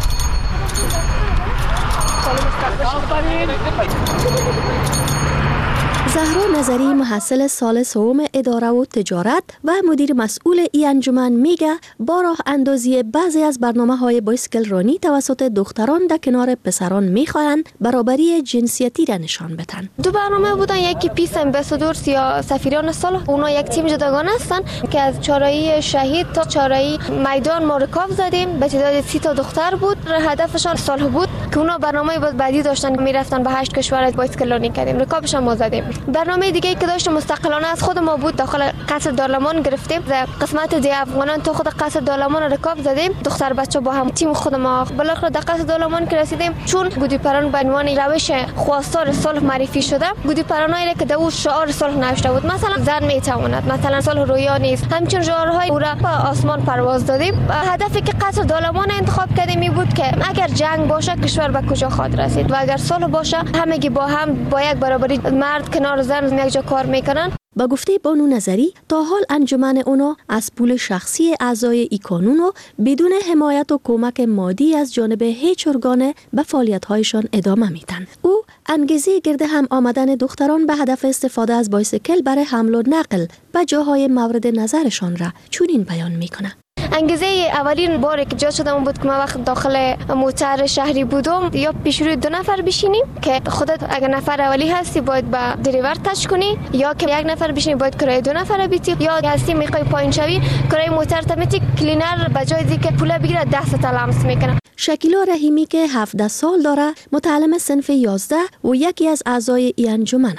زهرا نظری محصل سال سوم اداره و تجارت و مدیر مسئول این انجمن میگه با راه اندازی بعضی از برنامه‌های بایسیکل رانی توسط دختران در کنار پسران میخواهند برابری جنسیتی را نشان بدن. دو برنامه بودن، یکی پیس امبسادورز یا سفیران صلح، اونا یک تیم جداگانه هستن که از چهارراه شهید تا چهارراه میدان ما رکاب زدیم. به تعداد سی تا دختر بود. هدفشان صلح بود که اونا برنامه بود بعدی داشتن میرفتن به هشت کشور بایسیکل رانی کردیم. رکابش هم ما زدیم. برنامه دیگه که داشت مستقلانه از خود ما بود، داخل قصر دارالمان گرفتیم. قسمت دی افغانان تو خود قصر دارالمان رکاب زدیم. دختر بچه با هم تیم خود ما بالاخره در قصر دارالمان که رسیدیم، چون گودی پران به عنوان روش خواستار صلح معرفی شده، گودی پرانایی که در شعار صلح نوشته بود، مثلا زن میتواند، مثلا صلح رویا نیست، همچنین شعارهای او را به آسمان پرواز دادیم. هدفی که قصر دارالمان انتخاب کردیم این بود که اگر جنگ باشه کشور به کجا خواهد رسید و اگر صلح باشه همگی با هم با یک برابری مرد کنار زن یک جا کار میکنن. با گفته بانو نظری تا حال انجمن اونا از پول شخصی اعضای ای کانون و بدون حمایت و کمک مادی از جانب هیچ ارگان به فعالیت‌هایشان ادامه میدن. او انگیزه گرد هم آمدن دختران به هدف استفاده از بایسیکل برای حمل و نقل به جاهای مورد نظرشان را چنین بیان میکنه. انگیزه اولین باری که جا شدم بود که من وقت داخل موتر شهری بودم، یا پیش روی دو نفر بشینیم که خودت اگر نفر اولی هستی باید با دریور تچ کنی، یا که یک نفر بشینی باید کرایه دو نفر بیتی، یا هستی میخوای پایین شوی کرایه موتر تمیتی کلینر به جای دیگه پول بگیره دست تا لمس میکنه. شکیلا رحیمی که هفده سال داره، متعلم صنف یازده و یکی از اعضای این انجمن است.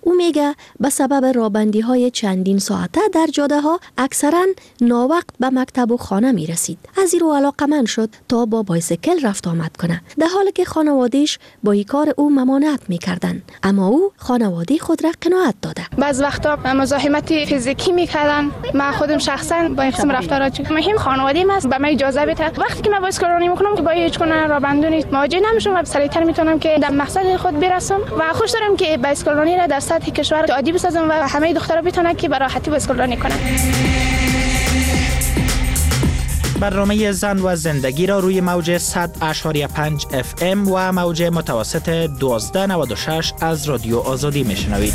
او میگه به سبب رابندی های چندین ساعته در جاده ها اکثرا ناوقت به مکتب و خانه می رسید. از این رو علاقمند شد تا با بایسکل رفت آمد کنه، در حالی که خانوادهش با این کار او ممانعت می کردن. اما او خانواده خود را قناعت داده. بعض وقتا مزاحمت فیزیکی میکردن. من خودم شخصا با این قسم رفتارات مهم خانواده من به من اجازه بده وقتی که من بایسکل رانی میکنم که با هیچ گونه رابندونی مواجه نمیشم و سریعتر میتونم که در مقصد خود برسم و خوش دارم که بایسکل رانی را در سطح کشور عادی بسازم و همه دخترها بتونن که به راحتی بایسکل رانی کنن. برنامه زن و زندگی را روی موج صد و پنج اف ام و موج متوسط دوازده نود و شش از رادیو آزادی میشنوید.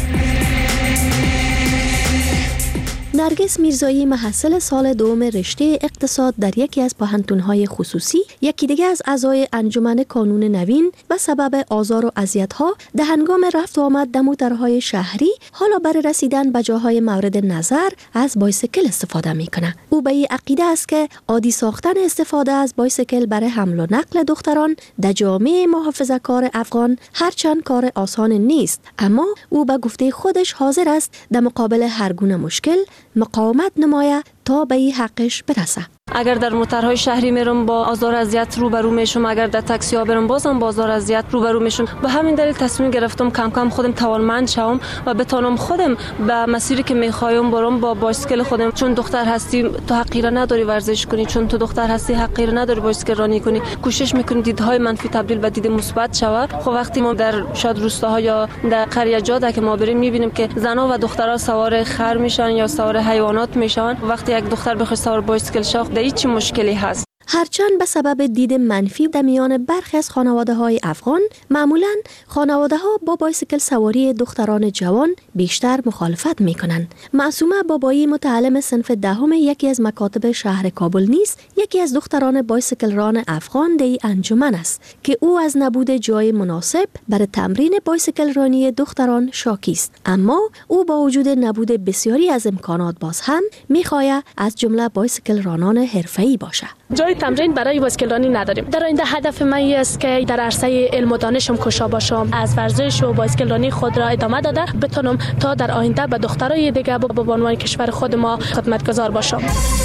نرگس میرزایی محصل سال دوم رشته اقتصاد در یکی از پوهنتون‌های خصوصی، یکی دیگه از اعضای انجمن کانون نوین و سبب آزار و اذیت‌ها در هنگام رفت و آمد در موترهای شهری، حالا برای رسیدن به جاهای مورد نظر از بایسکل استفاده میکنه. او به این عقیده است که عادی ساختن استفاده از بایسکل برای حمل و نقل دختران در جامعه محافظه‌کار افغان هرچند کار آسان نیست، اما او به گفته خودش حاضر است در مقابل هر گونه مشکل مقاومت نماید تا به این حقش برسه. اگر در موترهای شهری میرم با آزار اذیت روبرو میشم، اگر در تاکسی ها برم بازم با آزار اذیت روبرو میشم. به همین دلیل تصمیم گرفتم کم کم خودم توانمند شوم و بتونم خودم به مسیری که میخوایم برم با بایسکل خودم. چون دختر هستی تو حقی را نداری ورزش کنی، چون تو دختر هستی حقی را نداری بایسکل رانی کنی. کوشش میکنی دیدهای منفی تبدیل به دید مثبت شود. خب وقتی ما در شاد روستاها یا در قریه جاده که ما بریم میبینیم که زنها و دخترها سوار خر میشن یا سوار حیوانات میشن. وقتی یک دختر بخواد سوار بایسکل شه در هیچ مشکلی هست. هرچند به سبب دید منفی در میان برخی از خانواده‌های افغان، معمولاً خانواده‌ها با بایسکل سواری دختران جوان بیشتر مخالفت می‌کنند. معصومه بابایی، متعلم صنف دهم یکی از مکاتب شهر کابل نیز یکی از دختران بایسکل ران افغان در انجمن است که او از نبود جای مناسب برای تمرین بایسکل رانی دختران شاکی است. اما او با وجود نبود بسیاری از امکانات باز هم می‌خواهد از جمله بایسکل رانان حرفه‌ای باشد. جای تمرین برای بایسکل رانی نداریم. در آینده هدف من است که در عرصه علم و دانشم کوشا باشم، از ورزش و بایسکل رانی خود را ادامه داده بتونم تا در آینده به دخترای دیگه به عنوان کشور خود ما خدمتگزار باشم.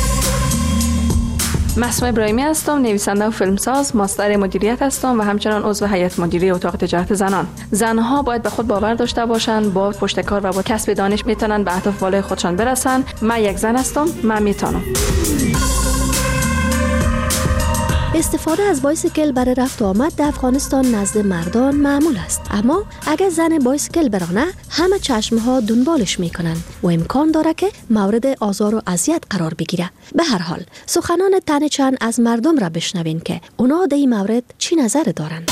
مسموع ابراهیمی هستم، نویسنده و فیلمساز، ماستر مدیریت هستم و همچنان عضو هیئت مدیره اتاق تجارت زنان. زنها باید به خود باور داشته باشند، با پشتکار و با کسب دانش میتونن به اهداف بالای خودشان برسن. من یک زن هستم، من میتونم. استفاده از بایسکل برای رفت و آمد در افغانستان نزد مردان معمول است، اما اگر زن بایسکل برانه همه چشمها دنبالش میکنن و امکان داره که مورد آزار و اذیت قرار بگیره. به هر حال سخنان تن چند از مردم را بشنوین که اونا در این مورد چی نظر دارن.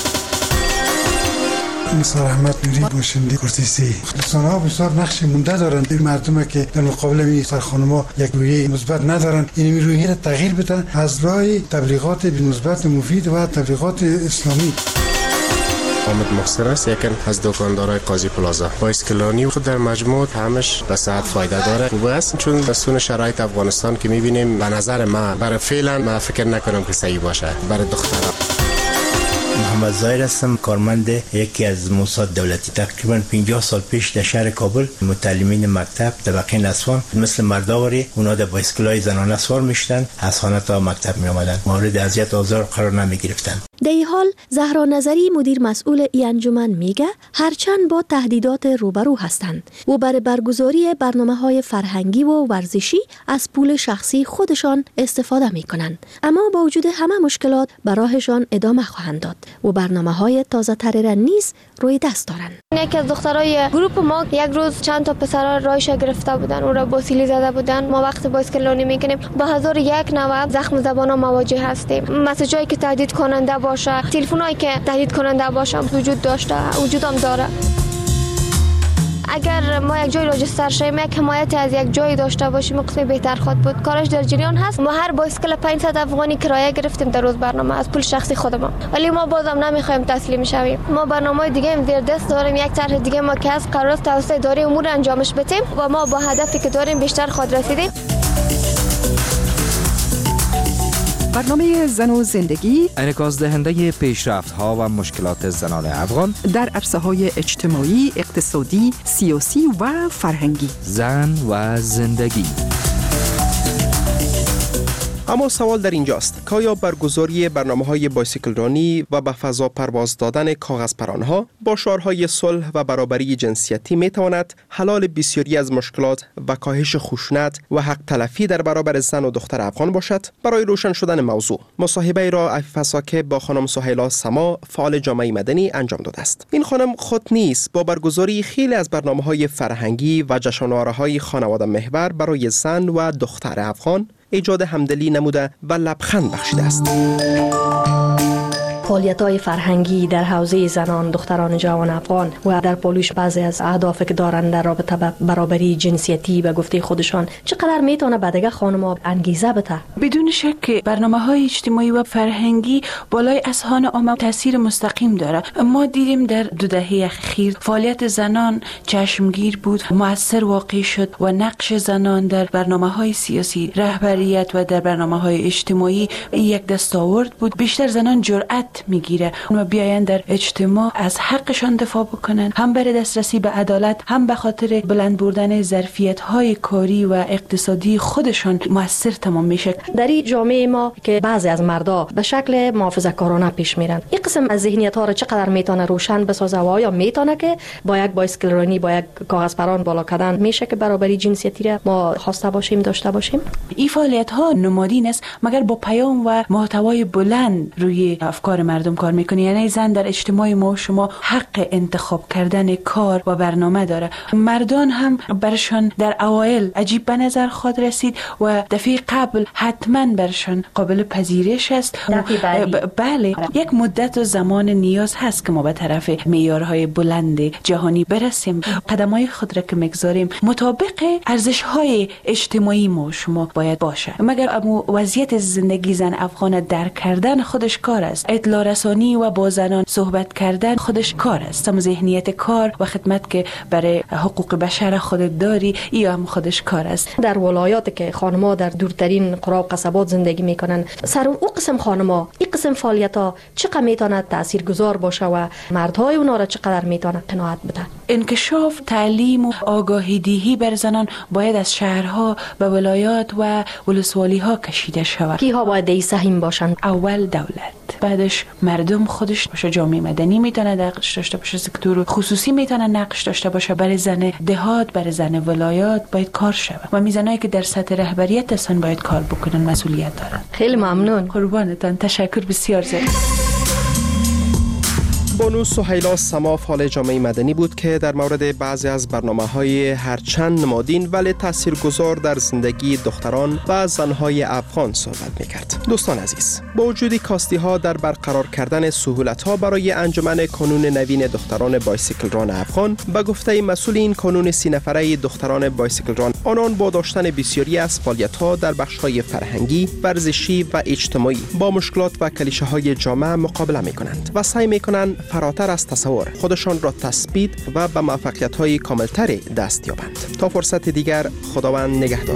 انصار احمد نوری، باشنده کرسیسی. دوستان ها بسیار نقش مونده دارند. این مردم که در مقابل این سر خانم‌ها یک رویه مثبت ندارند، این رویه را تغییر بدن از راه تبلیغات مثبت مفید و تبلیغات اسلامی. حامد مختصر است، یکن از دکاندارای قاضی پلازا. بایسکلانی خود در مجموع همش به صحت فایده داره. خوب است چون دستون شرایط افغانستان که می‌بینیم به نظر من برای فعلا من فکر نکنم که صحیح باشه برای دخترها. محمد زاهر هستم، کارمند یکی از موساد دولتی. تقریبا پنجاه سال پیش در شهر کابل متعلمین مکتب طبقه نسوان مثل مرداوری اونا در بایسکل‌های زنانه سوار میشدن، از خانه تا مکتب می آمدن، مورد اذیت و آزار قرار نمی گرفتن. در این حال زهرا نظری، مدیر مسئول این انجمن، میگه هرچند با تهدیدات روبرو هستند و برای برگزاری برنامه‌های فرهنگی و ورزشی از پول شخصی خودشان استفاده میکنند، اما با وجود همه مشکلات به راهشان ادامه خواهند داد و برنامه‌های تازه‌تری را نیز روی دست دارند. یکی از دخترای گروپ ما یک روز چند تا پسرا رایش گرفته بودن، اون را با سیلی زده بودن. ما وقت بایسکل رانی میکنیم با هزار یک نوع زخم زبان مواجه هستیم. مسیجایی که تهدید کننده باشه، تلفنایی که تهدید کننده باشه وجود داشته، وجودم داره. اگر ما یک جای راجستر شیم، یک حمایت از یک جایی داشته باشیم قسمی بهتر خواهد بود. کارش در جریان هست. ما هر بایسکل پانصد افغانی کرایه گرفتیم در روز برنامه از پول شخصی خودمان، ولی ما بازم نمیخوایم تسلیم شویم. ما برنامه دیگه هم زیر دست داریم. یک طرح دیگه ما که از قرار است توسط اداره امور انجامش بدیم و ما با هدفی که داریم بیشتر خود رسیدیم. برنامه زن و زندگی انعکاس دهنده پیشرفت ها و مشکلات زنان افغان در عرصه های اجتماعی، اقتصادی، سیاسی و فرهنگی. زن و زندگی. اما سوال در اینجاست که آیا برگزاری برنامه‌های بایسیکل رانی و به فضا پرواز دادن کاغذ پرانها با شعارهای صلح و برابری جنسیتی میتواند حلال بسیاری از مشکلات و کاهش خشونت و حق تلفی در برابر زن و دختر افغان باشد؟ برای روشن شدن موضوع مصاحبه را عفیفه ساکب با خانم سهیلا سما، فعال جامعه مدنی انجام داده است. این خانم خود نیز با برگزاری خیلی از برنامه‌های فرهنگی و جشنواره‌های خانواده محور برای زن و دختر افغان ایجاد همدلی نموده و لبخند بخشیده است. فعالیت‌های فرهنگی در حوزه زنان دختران جوان افغان و در پالوش بعضی از اهدافی که دارند در رابطه با برابری جنسیتی به گفته خودشان چقدر میتونه به دیگه خانم‌ها انگیزه بده؟ بدون شک برنامه‌های اجتماعی و فرهنگی بالای اذهان عامه تاثیر مستقیم داره. ما دیدیم در دو دهه اخیر فعالیت زنان چشمگیر بود، مؤثر واقع شد و نقش زنان در برنامه‌های سیاسی، رهبریت و در برنامه‌های اجتماعی یک دستاورد بود. بیشتر زنان جرأت میگیره و بیاین در اجتماع از حقشان دفاع بکنن، هم برای دسترسی به عدالت، هم به خاطر بلند بردن ظرفیت‌های کاری و اقتصادی خودشان مؤثر تمام میشه. در این جامعه ما که بعضی از مردا به شکل محافظه‌کارانه پیش میرن، این قسم از ذهنیت‌ها رو چقدر میتونه روشن بسازه و آیا میتونه که با یک بایسکل رانی با یک کاغذ پران بالا کردن میشه که برابری جنسیتی را ما خواسته باشیم، داشته باشیم؟ این فعالیت‌ها نمادین است مگر با پیام و محتوای بلند روی افکار مردم کار میکنه. یعنی زن در اجتماع ما و شما حق انتخاب کردن کار و برنامه داره. مردان هم برشان در اوایل عجیب به نظر خود رسید و دفعه قبل حتما برشان قابل پذیرش است. ب- بله یک مدت و زمان نیاز هست که ما به طرف معیارهای بلند جهانی برسیم. قدم‌های خود را که میگذاریم مطابق ارزش‌های اجتماعی ما و شما باید باشه. مگر وضعیت زندگی زن افغان درک کردن خودش کار است. اطلاع رسانی و با زنان صحبت کردن خودش کار است. هم ذهنیت کار و خدمت که برای حقوق بشر خودت داری ای هم خودش کار است. در ولایات که خانم‌ها در دورترین قرا و قصبات زندگی میکنن، سر اون قسم خانم‌ها این قسم فعالیت‌ها چقدر میتونه تاثیرگذار باشه و مردهای اونا را چقدر میتونه قناعت بده؟ انکشاف، تعلیم و آگاهی دهی بر زنان باید از شهرها به ولایات و ولسوالی‌ها کشیده شود. کیها باید این سهم باشند؟ اول دولت، بعدش مردم خودش باشه، جامعه مدنی میتونه نقش داشته باشه، سکتور خصوصی میتونه نقش داشته باشه. برای زن دهات، برای زن ولایات باید کار شود و میزنایی که در سطح رهبریت هستن باید کار بکنن، مسئولیت دارن. خیلی ممنون. قربانتان، تشکر بسیار زیاد. بانو سهیلا سما، فعال جامعه مدنی بود که در مورد بعضی از برنامه‌های هرچند نمادین ولی تاثیرگذار در زندگی دختران و زنهای افغان صحبت می‌کرد. دوستان عزیز، با وجود کاستی‌ها در برقرار کردن سهولت‌ها برای انجمن کانون نوین دختران بایسیکل ران افغان، به گفته مسئول این کانون سی نفره دختران بایسیکل ران، آنان با داشتن بسیاری از فعالیت‌ها در بخش‌های فرهنگی، ورزشی و اجتماعی با مشکلات و کلیشه‌های جامعه مقابله می‌کنند و سعی می‌کنند فراتر از تصور خودشان را تثبیت و به موفقیت‌های کاملتری دست یابند. تا فرصت دیگر، خداوند نگهدار.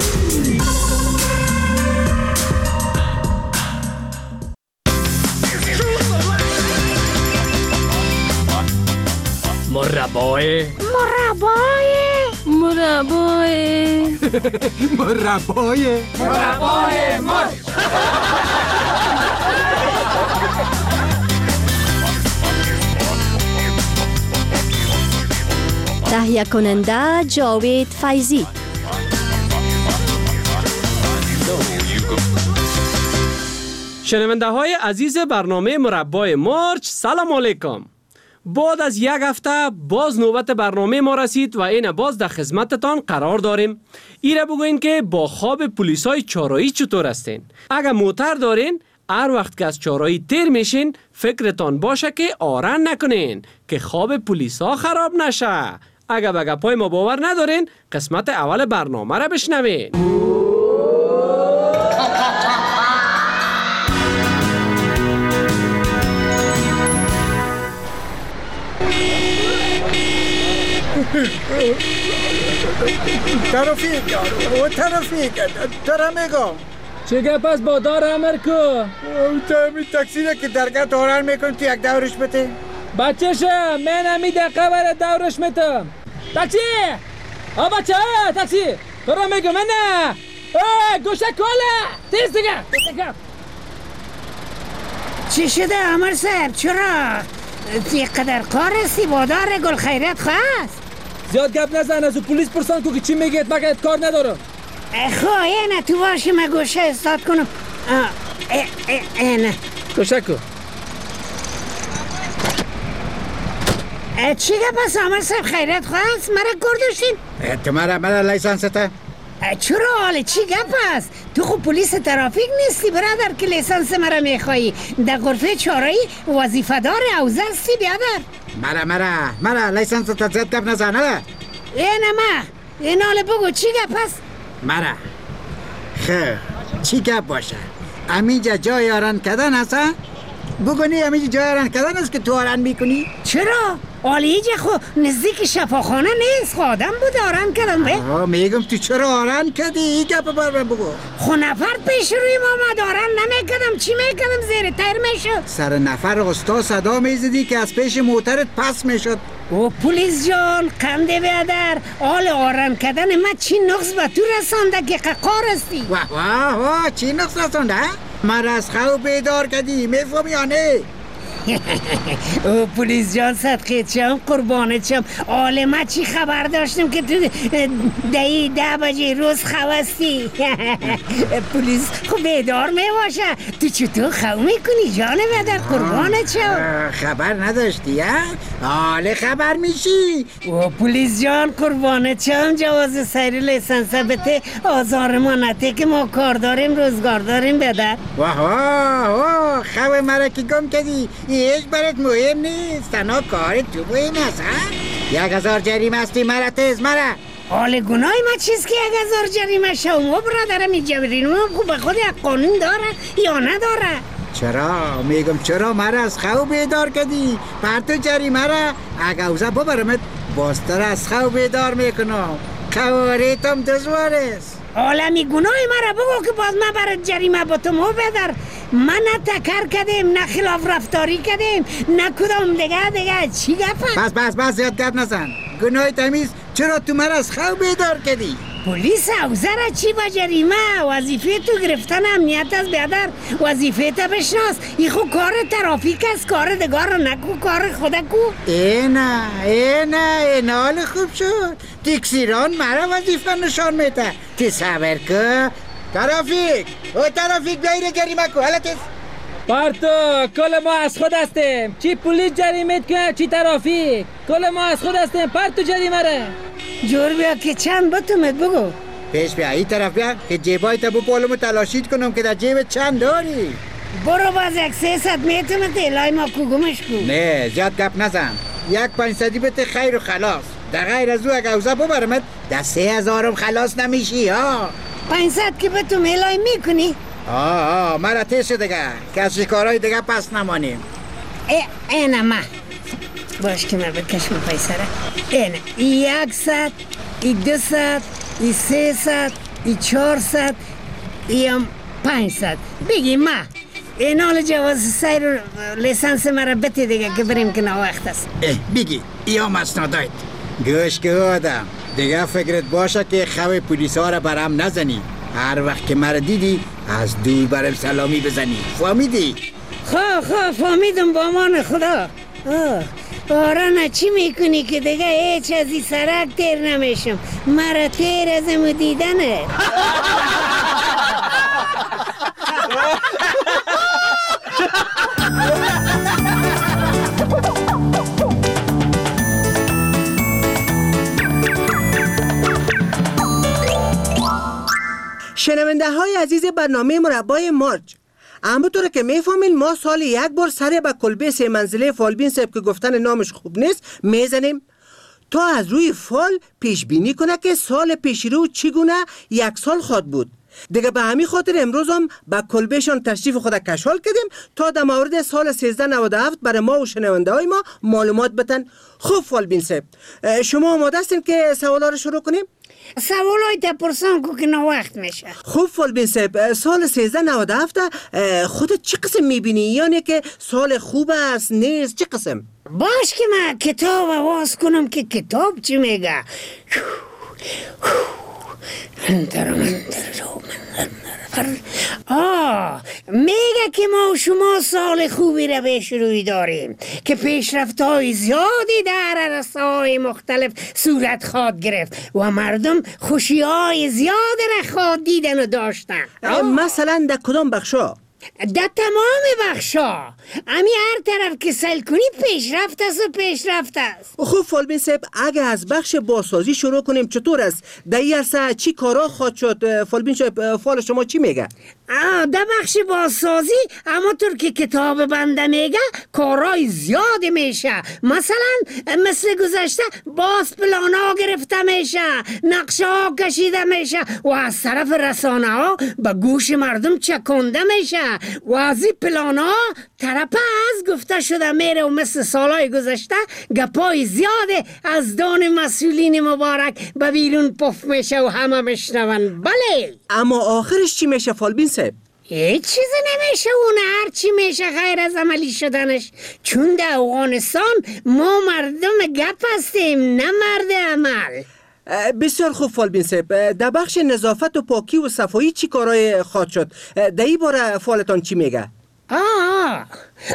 مربای مربای مربای مربای مربای مر تهیه کننده جاوید فیضی. شنونده های عزیز برنامه مربای مارچ، سلام علیکم. بعد از یک هفته باز نوبت برنامه ما رسید و این باز در خدمتتان قرار داریم. ایره بگوین که با خواب پلیسای چهارراهی چطور هستین؟ اگر موتر دارین، هر وقت که از چهارراهی تیر میشین فکرتان باشه که آرن نکنین که خواب پلیسا خراب نشه. اگر به گپای ما باور ندارین، قسمت اول برنامه را بشنوین. ترافیک و ترافیک دارم میگم چه گپ است با دار امر کو؟ تو همین تاکسی را که درگاه دوران میکنی تو یک دورش بده. بچه‌شم من همی دقیقه برای دورش میتم. تاکسی! آ بچه ها تاکسی! تو را میگم من نه! اه گوشه کله! تیز دیگه! چی شده عمر صاحب؟ چرا؟ اینقدر کار هستی با دار گل خیرت خواست؟ زیاد گپ نزن از پلیس پرسان کو که چی میگید مگه کار ندارم. خو اینه تو باشی من گوشه استاد کنم. اینه گوشه کو چی گپ است عمر صاحب خیرت خواست؟ مرا گردوشین؟ تو مرا مرا لیسانس تا؟ چرا حاله چی گپ است؟ تو خب پلیس ترافیک نیستی برادر که لیسانس مرا میخوایی؟ در غرفه چارایی وظیفه دار حوزه هستی بیادر. مرا مرا مرا لیسانس تا زد گپ نزنه. اینه ما این حاله بگو چی گپ است؟ مرا خب چی گپ باشه؟ همینجا جای آران کردن هست؟ بگونی همینجا جای آران کردن است که تو آران میکنی؟ چرا؟ حالی اینجا خو نزدیک شفاخانه نیست، آدم بود آران کردن به؟ آه میگم تو چرا آران کردی؟ این گپ بر من بگو. خو نفر پیش روی ما آران نمیکردم، چی میکردم زیر تیر میشد؟ سر نفر استا صدا میزدی که از پیش موترت پس میشد. او پلیس جان قنده بیادر حال آران کردن من چی نقص به تو رسانده که ققار استی؟ واه واه واه چی نقص رسانده؟ من از خواب بیدار کردی میفهمی یا نه؟ او پلیس جان صدقیت شم قربانت شم حال من چی خبر داشتم که تو دهی ده بجه روز خواستی. پلیس خب بیدار میباشه تو چطور خو میکنی جان بدر قربانت شم. خبر نداشتی ها؟ حال خبر میشی. او پلیس جان قربانت شم جواز سیر لیسانس بده آزار ما نته که ما کار داریم روزگار داریم بدر. واه واه واه خو مرا که گم کردی هیچ برات مهم نیست تنها کار تو مهم است ها؟ یک هزار جریمه هستی مرا تیز مرا. حال گناه ما چیز که یک هزار جریمه شما برادرم این جبرین ما خوب خود یک قانون داره یا نداره؟ چرا؟ میگم چرا مرا از خواب بیدار کردی؟ پرتو جریمه را اگه اوزا ببرمت باستر از خواب بیدار میکنم قواریتم دزوار است. حالا می گناه مرا بگو که باز ما برای جریمه با تو مو بدر. من نه تکر کردیم نه خلاف رفتاری کردیم نه کدام دیگه دیگه چی گفت؟ بس بس بس زیاد گپ نزن. گناه تمیز چرا تو مرا از خواب بیدار کردی؟ پلیس اوزر چی با جریمه؟ وظیفه تو گرفتن امنیت از بیادر وظیفه تا بشناس. ای خو کار ترافیک است کار دگار رو نکو کار خدا کو. اینا اینا اینا حال خوب شد تکسیران مرا وظیفه نشان میده. تی صبر که ترافیک او ترافیک دایره جریمه کو حالت است. پارتو کل ما از خود هستیم چی پلیس جریمه کنه چی ترافیک کل ما از خود هستیم پارتو جریمه ره جور بیا که چند بتومت بگو. پیش بیا این طرف بیا که جیبای تا بو پالمو تلاشید کنم که در جیب چند داری. برو باز یک سه ست میتونت الهی ما کوگمش کو. نه زیاد گپ نزن یک پنج صدی بته خیر و خلاص. در غیر از او اگه اوزا ببرمت در سه هزارم خلاص نمیشی ها. پنج ست که بتوم الهی میکنی؟ آه آه مرا تیز شده دیگه که از شکارهای دیگه پس نمانیم. اینه ما باش که من بکشم پیسره. اینه یک ست ای دو ست ای سه ست ای چهار ست ای هم پنج ست بگی ما این حال جواز سیر لیسانس مرا بتی دیگه که بریم که نا وقت است. بگی ای هم اسنادایت گوش که آدم دیگه فکرت باشه که خواه پولیس ها را برام نزنی. هر وقت که مرا دیدی از دور برم سلامی بزنی فهمیدی؟ خواه خواه فهمیدم با امان خدا. آره نه چی میکنی که دیگه هیچ از این سرک تیر نمیشم مرا تیر از امو دیدنه. شنونده های عزیز برنامه مربای مارچ، همونطور که میفهمین ما سال یک بار سر به کلبه سه منزله فالبین صاحب که گفتن نامش خوب نیست میزنیم تا از روی فال پیش بینی کنه که سال پیش رو چگونه یک سال خواد بود. دیگه به همین خاطر امروز هم به کلبهشان تشریف خود کشال کردیم تا در مورد سال سیزده نود و هفت برای ما و شنونده های ما معلومات بتن. خوب فالبین صاحب، شما آماده هستین که سوالا رو شروع کنیم؟ سوالای تپرسان کو که وقت میشه. خوب فالبین صاحب، سال سیزده نود و هفت خودت چه قسم میبینی؟ یعنی که سال خوب است نیست چه قسم؟ باش که من کتاب آواز کنم که کتاب چی میگه. آه میگه که ما و شما سال خوبی رو پیش روی داریم که پیشرفت های زیادی در عرصه های مختلف صورت خواهد گرفت و مردم خوشی های زیاد را خواهد دیدن و داشتن. مثلا در کدام بخشا؟ در تمام بخشا، امی هر طرف که سل کنی پیشرفت است و پیشرفت است. خوب فالبین صاحب، اگه از بخش بازسازی شروع کنیم چطور است؟ در این عرصه چی کارا خواهد شد؟ فالبین صاحب فال شما چی میگه؟ آه در بخش بازسازی همونطور که کتاب بنده میگه کارای زیاد میشه. مثلا مثل گذشته باز پلانا گرفته میشه، نقشه ها کشیده میشه و از طرف رسانه ها به گوش مردم چکونده میشه و از این پلانا طرف از گفته شده میره و مثل سالهای گذشته گپای زیاده از دان مسئولین مبارک به بیرون پف میشه و همه میشنون. بله، اما آخرش چی میشه فالبین صاحب؟ هیچ چیز نمیشه، اون هر چی میشه غیر از عملی شدنش، چون در افغانستان ما مردم گپ هستیم نه مرد عمل. بسیار خوب فالبین صاحب، در بخش نظافت و پاکی و صفایی چی کارای خواهد شد؟ در این باره فالتان چی میگه؟ آه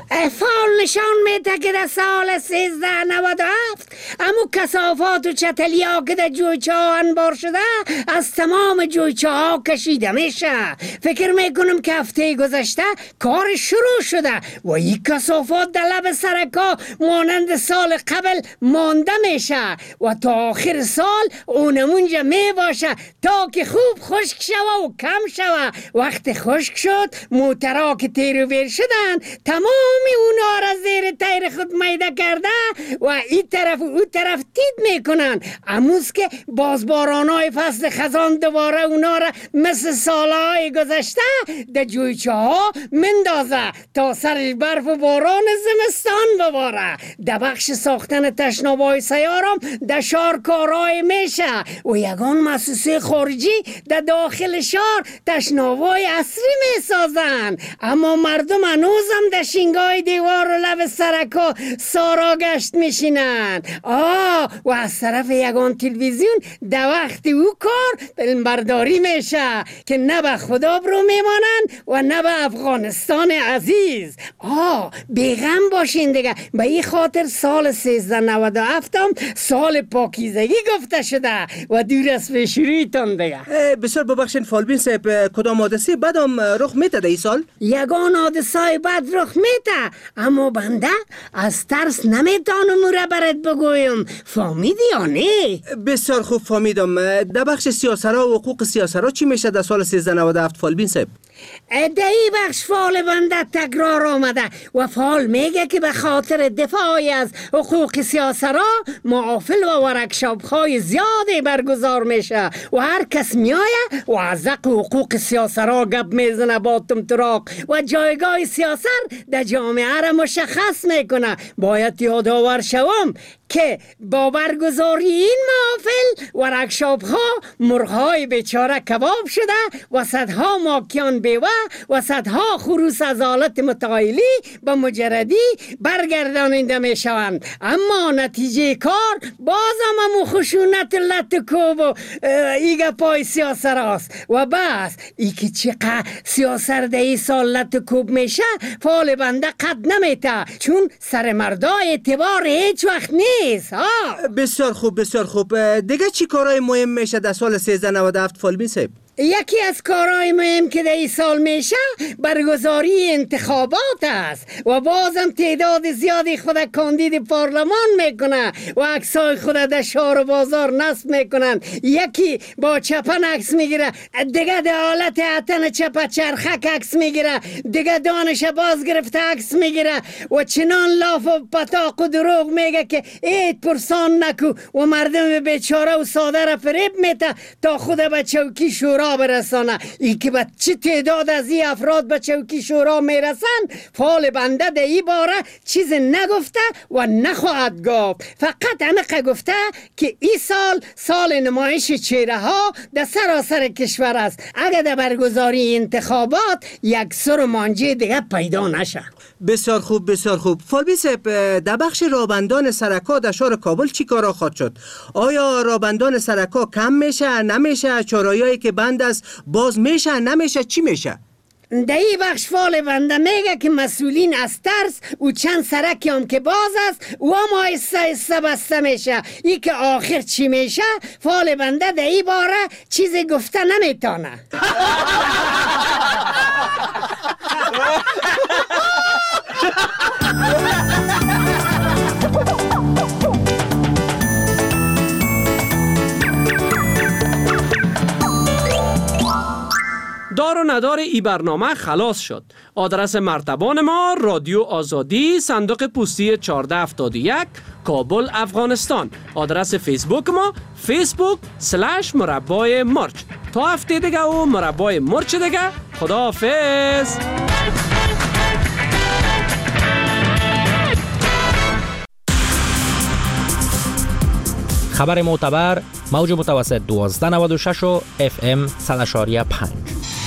فال نشان میده که در سال سیزده نود و هفت امو کثافات و چتلی ها که در جویچه ها انبار شده از تمام جویچه ها کشیده میشه. فکر میکنم که هفته گذشته کار شروع شده و این کثافات در لب سرکا مانند سال قبل مانده میشه و تا آخر سال اونمونجا میباشه تا که خوب خشک شوه و کم شوه. وقت خشک شد موترها که تیر و بیر شدن تمام اونا را زیر تیر خود میده کرده و این طرف و اون طرف تید میکنن. اموز که بازبارانای فصل خزان دوباره اونا را مثل سالهای گذشته در جویچه ها مندازه تا سرش برف و باران زمستان بباره. در بخش ساختن تشنابای سیارم در شهر کارای میشه و یگان مؤسسه خارجی در داخل شهر تشنابای اصری میسازن، اما مردم هنوزم در شینگای دیوار و لب سرکا سارا گشت میشینن. آه و از طرف یگان تلویزیون در وقت او کار فیلمبرداری میشه که نه به خدا برو میمانن و نه به افغانستان عزیز. آه بیغم باشین دیگه، به این خاطر سال سیزده نود و هفت هم سال پاکیزگی گفته شده و دور از پیشرویتان دیگه. بسیار ببخشین فالبین صاحب، کدام حادثه بد هم رخ میده در این سال؟ یگان حادثه بد رخ میده، اما بنده از ترس نمیتونم او را برات بگویم. فهمیدی یا نه؟ بسیار خوب فهمیدم. در بخش سیاسرا و حقوق سیاسرا چی میشه در سال سیزده نود و هفت فالبین صاحب؟ در این بخش فال بنده تکرار آمده و فال میگه که به خاطر دفاعی از حقوق سیاسرا محافل و ورکشاپ های زیادی برگزار میشه و هر کس میایه و از حقوق سیاسرا گپ میزنه با تمتراق و جایگاه سیاست در جامعه را مشخص میکنه. باید یادآور شوم که با برگزاری این محافل ورکشاپ ها مرغ‌های بیچاره کباب شده و صدها ماکیان بیوه و صدها خروس از آلت متعالی به مجردی برگرداننده می شوند، اما نتیجه کار بازم همون خشونت لطکوب و ایگه پای سیاسر است. و بس ای که چقدر سیاسر در ای سال لطکوب میشه فال بنده قد نمیته، چون سر مردا اعتبار هیچ وقت نیست. ها بسیار خوب بسیار خوب. دیگه چی کارهای مهم میشه در سال سیزده نود و هفت فالبین صاحب؟ یکی از کارهای مهم که در این سال میشه برگزاری انتخابات است و بازم تعداد زیادی خود کاندید پارلمان میکنه و عکسای خود در شهر و بازار نصب میکنن. یکی با چپن عکس میگیره، دیگه در حالت عطن چپ چرخک عکس میگیره، دیگه دانش باز گرفته عکس میگیره و چنان لاف و پتاق و دروغ میگه که عید پرسان نکو و مردم بیچاره و ساده را فریب میته تا خود به چوکی شورا شورا برسانه. ای که به چه تعداد از این افراد به چوکی شورا میرسن فال بنده در این باره چیز نگفته و نخواهد گفت. فقط انقه گفته که این سال سال نمایش چهره ها در سراسر کشور است. اگر در برگزاری انتخابات یک سر و مانجه دیگه پیدا نشه. بسیار خوب بسیار خوب. فالبی صاحب، در بخش رابندان سرکا در شهر کابل چی کارا خواهد شد؟ آیا رابندان سرکا کم میشه نمیشه؟ چارایایی که بند است باز میشه نمیشه؟ چی میشه؟ در این بخش فال بنده میگه که مسئولین از ترس و چند سرکی هم که باز است و هم آیسته آیسته بسته میشه. ای که آخر چی میشه فال بنده در این باره چیزی گفته نمیتونه. دار و ندار ای برنامه خلاص شد. آدرس مرتبان ما رادیو آزادی، صندوق پستی چهارده هفتاد و یک، کابل، افغانستان. آدرس فیسبوک ما فیسبوک سلش مربای مرچ. تا هفته دیگه و مربای مرچ دیگه. خداحافظ. خبر معتبر، موج متوسط دوازده نود و شش و اف ام صد و پنج.